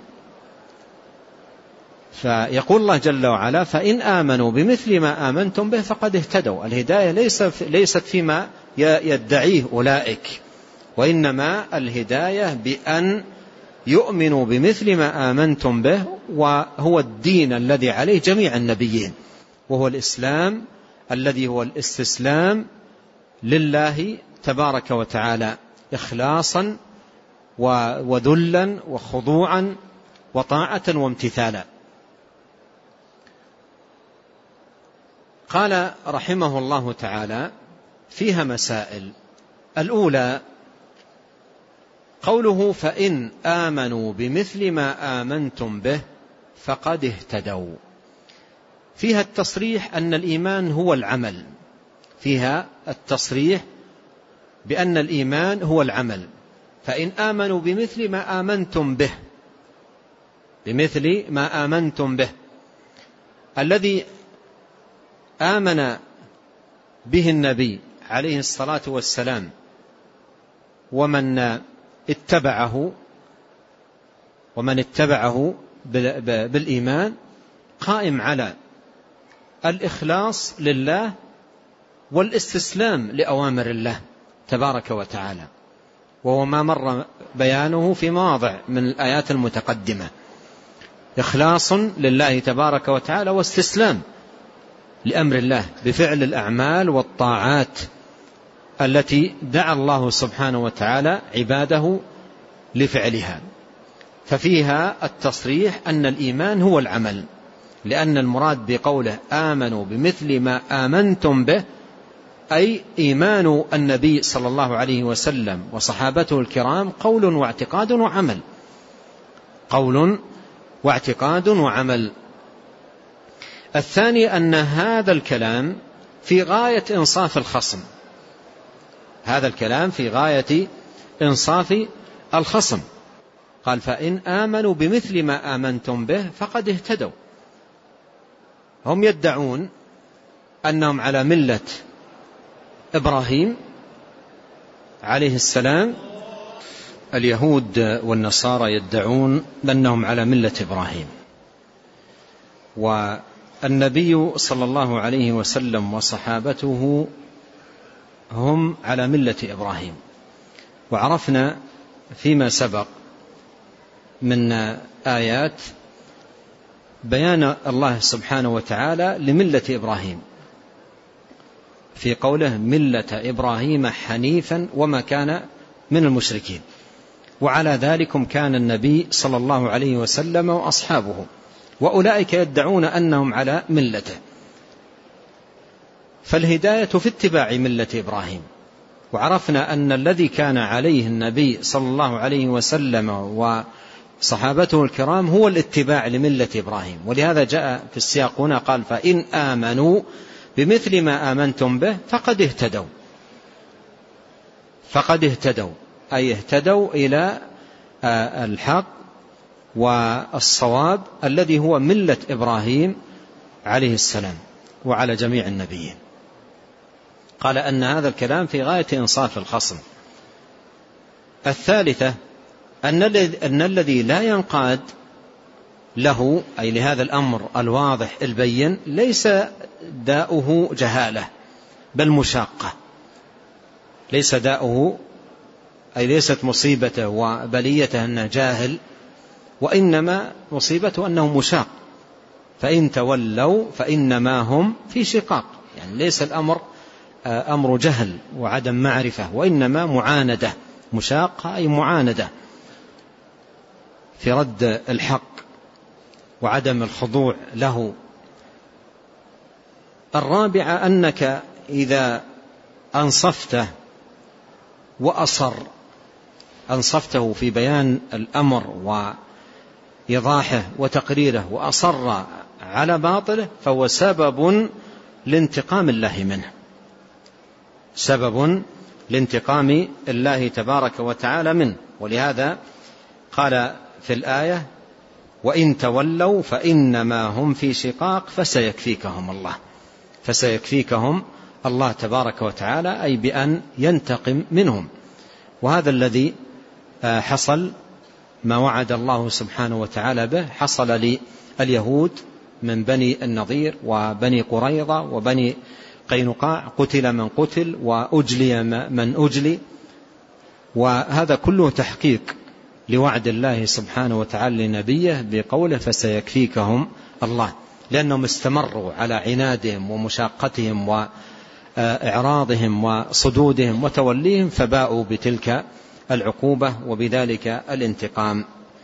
فيقول الله جل وعلا فإن آمنوا بمثل ما آمنتم به فقد اهتدوا. الهداية ليست فيما يدعيه أولئك وإنما الهداية بأن يؤمنوا بمثل ما آمنتم به وهو الدين الذي عليه جميع النبيين وهو الإسلام الذي هو الاستسلام لله تبارك وتعالى إخلاصا وذلا وخضوعا وطاعة وامتثالا. قال رحمه الله تعالى فيها مسائل. الأولى قوله فإن آمنوا بمثل ما آمنتم به فقد اهتدوا. فيها التصريح أن الإيمان هو العمل فيها التصريح بأن الإيمان هو العمل. فإن آمنوا بمثل ما آمنتم به بمثل ما آمنتم به الذي آمن به النبي عليه الصلاة والسلام ومن اتبعه ومن اتبعه بالإيمان قائم على الإخلاص لله والاستسلام لأوامر الله تبارك وتعالى وهو ما مر بيانه في مواضع من الآيات المتقدمة. إخلاص لله تبارك وتعالى واستسلام لأمر الله بفعل الأعمال والطاعات التي دعا الله سبحانه وتعالى عباده لفعلها. ففيها التصريح أن الإيمان هو العمل لأن المراد بقوله آمنوا بمثل ما آمنتم به أي إيمان النبي صلى الله عليه وسلم وصحابته الكرام قول واعتقاد وعمل قول واعتقاد وعمل. الثاني أن هذا الكلام في غاية إنصاف الخصم هذا الكلام في غاية إنصاف الخصم. قال فإن آمنوا بمثل ما آمنتم به فقد اهتدوا. هم يدعون أنهم على ملة إبراهيم عليه السلام. اليهود والنصارى يدعون أنهم على ملة إبراهيم والنبي صلى الله عليه وسلم وصحابته هم على ملة إبراهيم. وعرفنا فيما سبق من آيات بيان الله سبحانه وتعالى لملة إبراهيم في قوله ملة إبراهيم حنيفا وما كان من المشركين. وعلى ذلكم كان النبي صلى الله عليه وسلم وأصحابه وأولئك يدعون أنهم على ملته. فالهداية في اتباع ملة إبراهيم. وعرفنا أن الذي كان عليه النبي صلى الله عليه وسلم وصحابته الكرام هو الاتباع لملة إبراهيم، ولهذا جاء في السياق هنا قال فإن آمنوا بمثل ما آمنتم به فقد اهتدوا. فقد اهتدوا أي اهتدوا إلى الحق والصواب الذي هو ملة إبراهيم عليه السلام وعلى جميع النبيين. قال أن هذا الكلام في غاية إنصاف الخصم. الثالثة أن الذي لا ينقاد له أي لهذا الأمر الواضح البين ليس داؤه جهالة بل مشاقة. ليس داؤه أي ليست مصيبته وبليته أنه جاهل، وإنما مصيبته أنه مشاق. فإن تولوا فإنما هم في شقاق، يعني ليس الأمر أمر جهل وعدم معرفة، وإنما معاندة. مشاقة أي معاندة في رد الحق وعدم الخضوع له. الرابعة أنك إذا أنصفته وأصر أنصفته في بيان الأمر وإيضاحه وتقريره وأصر على باطله فهو سبب لانتقام الله منه، سبب لانتقام الله تبارك وتعالى منه. ولهذا قال في الآية وإن تولوا فإنما هم في شقاق فسيكفيكهم الله. فسيكفيكهم الله تبارك وتعالى أي بأن ينتقم منهم. وهذا الذي حصل، ما وعد الله سبحانه وتعالى به حصل لليهود من بني النضير وبني قريظة وبني قينقاع، قتل من قتل وأجلي من أجلي. وهذا كله تحقيق لوعد الله سبحانه وتعالى لنبيه بقوله فسيكفيكهم الله، لأنهم استمروا على عنادهم ومشاقتهم وإعراضهم وصدودهم وتوليهم فباءوا بتلك العقوبة وبذلك الانتقام.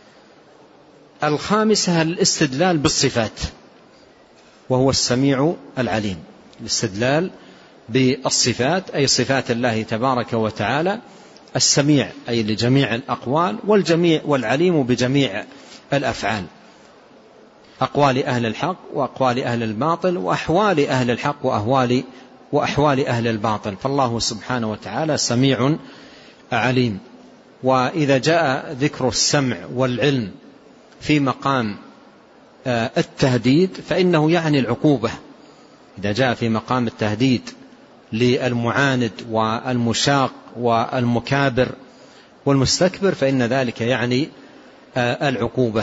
الخامسة الاستدلال بالصفات، وهو السميع العليم. الاستدلال بالصفات أي صفات الله تبارك وتعالى، السميع أي لجميع الأقوال، والجميع والعليم بجميع الأفعال، أقوال أهل الحق وأقوال أهل الباطل وأحوال أهل الحق وأحوال وأحوال أهل الباطل. فالله سبحانه وتعالى سميع عليم. وإذا جاء ذكر السمع والعلم في مقام التهديد فإنه يعني العقوبة. إذا جاء في مقام التهديد للمعاند والمشاق والمكابر والمستكبر فإن ذلك يعني العقوبة.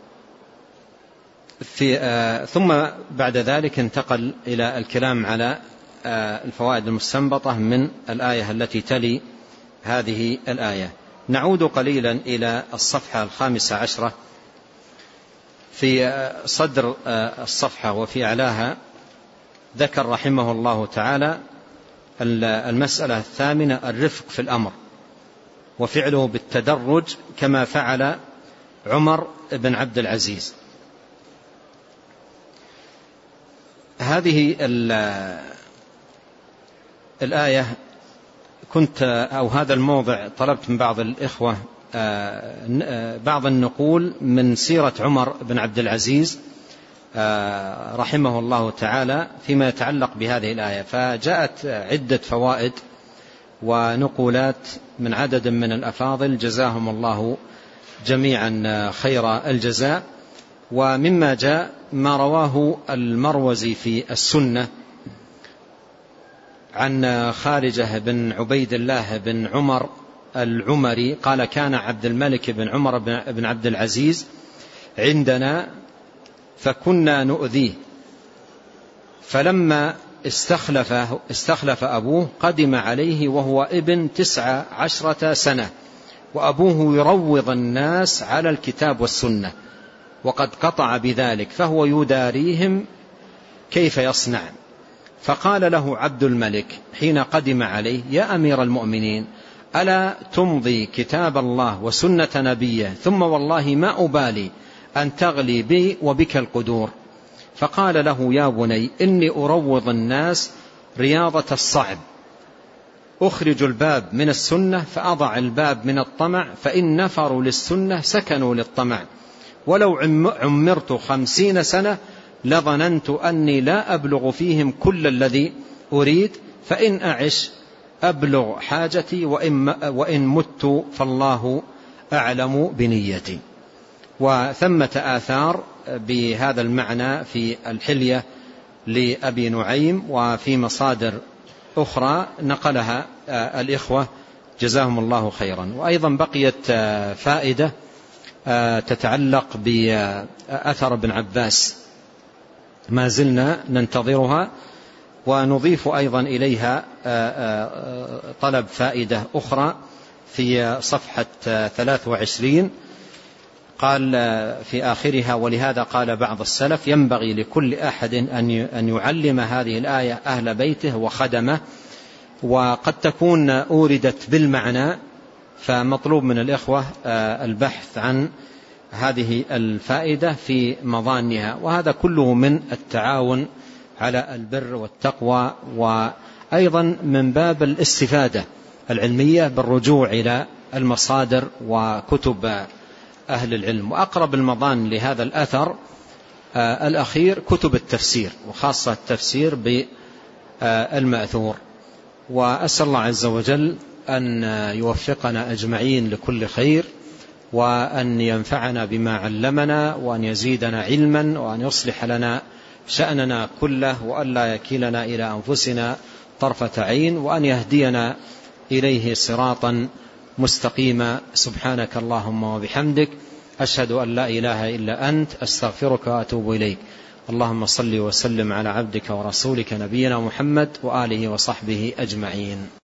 في ثم بعد ذلك انتقل إلى الكلام على الفوائد المستنبطة من الآية التي تلي هذه الآية. نعود قليلا إلى الصفحة الخامسة عشرة. في صدر الصفحة وفي أعلاها ذكر رحمه الله تعالى المسألة الثامنة الرفق في الأمر وفعله بالتدرج كما فعل عمر بن عبد العزيز. هذه الآية كنت أو هذا الموضع طلبت من بعض الإخوة بعض النقول من سيرة عمر بن عبد العزيز رحمه الله تعالى فيما يتعلق بهذه الآية، فجاءت عدة فوائد ونقولات من عدد من الأفاضل جزاهم الله جميعا خير الجزاء. ومما جاء ما رواه المروزي في السنة عن خارجة بن عبيد الله بن عمر العمري قال كان عبد الملك بن عمر بن عبد العزيز عندنا فكنا نؤذيه، فلما استخلف, استخلف أبوه قدم عليه وهو ابن تسع عشرة سنة وأبوه يروض الناس على الكتاب والسنة وقد قطع بذلك فهو يداريهم كيف يصنع. فقال له عبد الملك حين قدم عليه يا أمير المؤمنين ألا تمضي كتاب الله وسنة نبيه ثم والله ما أبالي أن تغلي بي وبك القدور. فقال له يا بني إني أروض الناس رياضة الصعب، أخرج الباب من السنة فأضع الباب من الطمع، فإن نفروا للسنة سكنوا للطمع، ولو عمرت خمسين سنة لظننت أني لا أبلغ فيهم كل الذي أريد، فإن أعش أبلغ حاجتي، وإن مت فالله أعلم بنيتي. وثمة آثار بهذا المعنى في الحلية لأبي نعيم وفي مصادر أخرى نقلها الإخوة جزاهم الله خيرا. وأيضا بقيت فائدة تتعلق بأثر ابن عباس ما زلنا ننتظرها، ونضيف أيضا إليها طلب فائدة أخرى في صفحة ثلاث وعشرين. قال في آخرها: ولهذا قال بعض السلف: ينبغي لكل أحد أن يعلم هذه الآية أهل بيته وخدمه. وقد تكون أوردت بالمعنى، فمطلوب من الإخوة البحث عن هذه الفائدة في مظانها، وهذا كله من التعاون على البر والتقوى، وأيضا من باب الاستفادة العلمية بالرجوع إلى المصادر وكتب أهل العلم. وأقرب المظان لهذا الأثر الأخير كتب التفسير، وخاصة التفسير بالمأثور. وأسأل الله عز وجل أن يوفقنا أجمعين لكل خير، وأن ينفعنا بما علمنا، وأن يزيدنا علما، وأن يصلح لنا شأننا كله، وأن لا يكلنا إلى أنفسنا طرفة عين، وأن يهدينا إليه صراطا مستقيما. سبحانك اللهم وبحمدك، أشهد أن لا إله إلا أنت، أستغفرك وأتوب إليك. اللهم صل وسلم على عبدك ورسولك نبينا محمد وآله وصحبه أجمعين.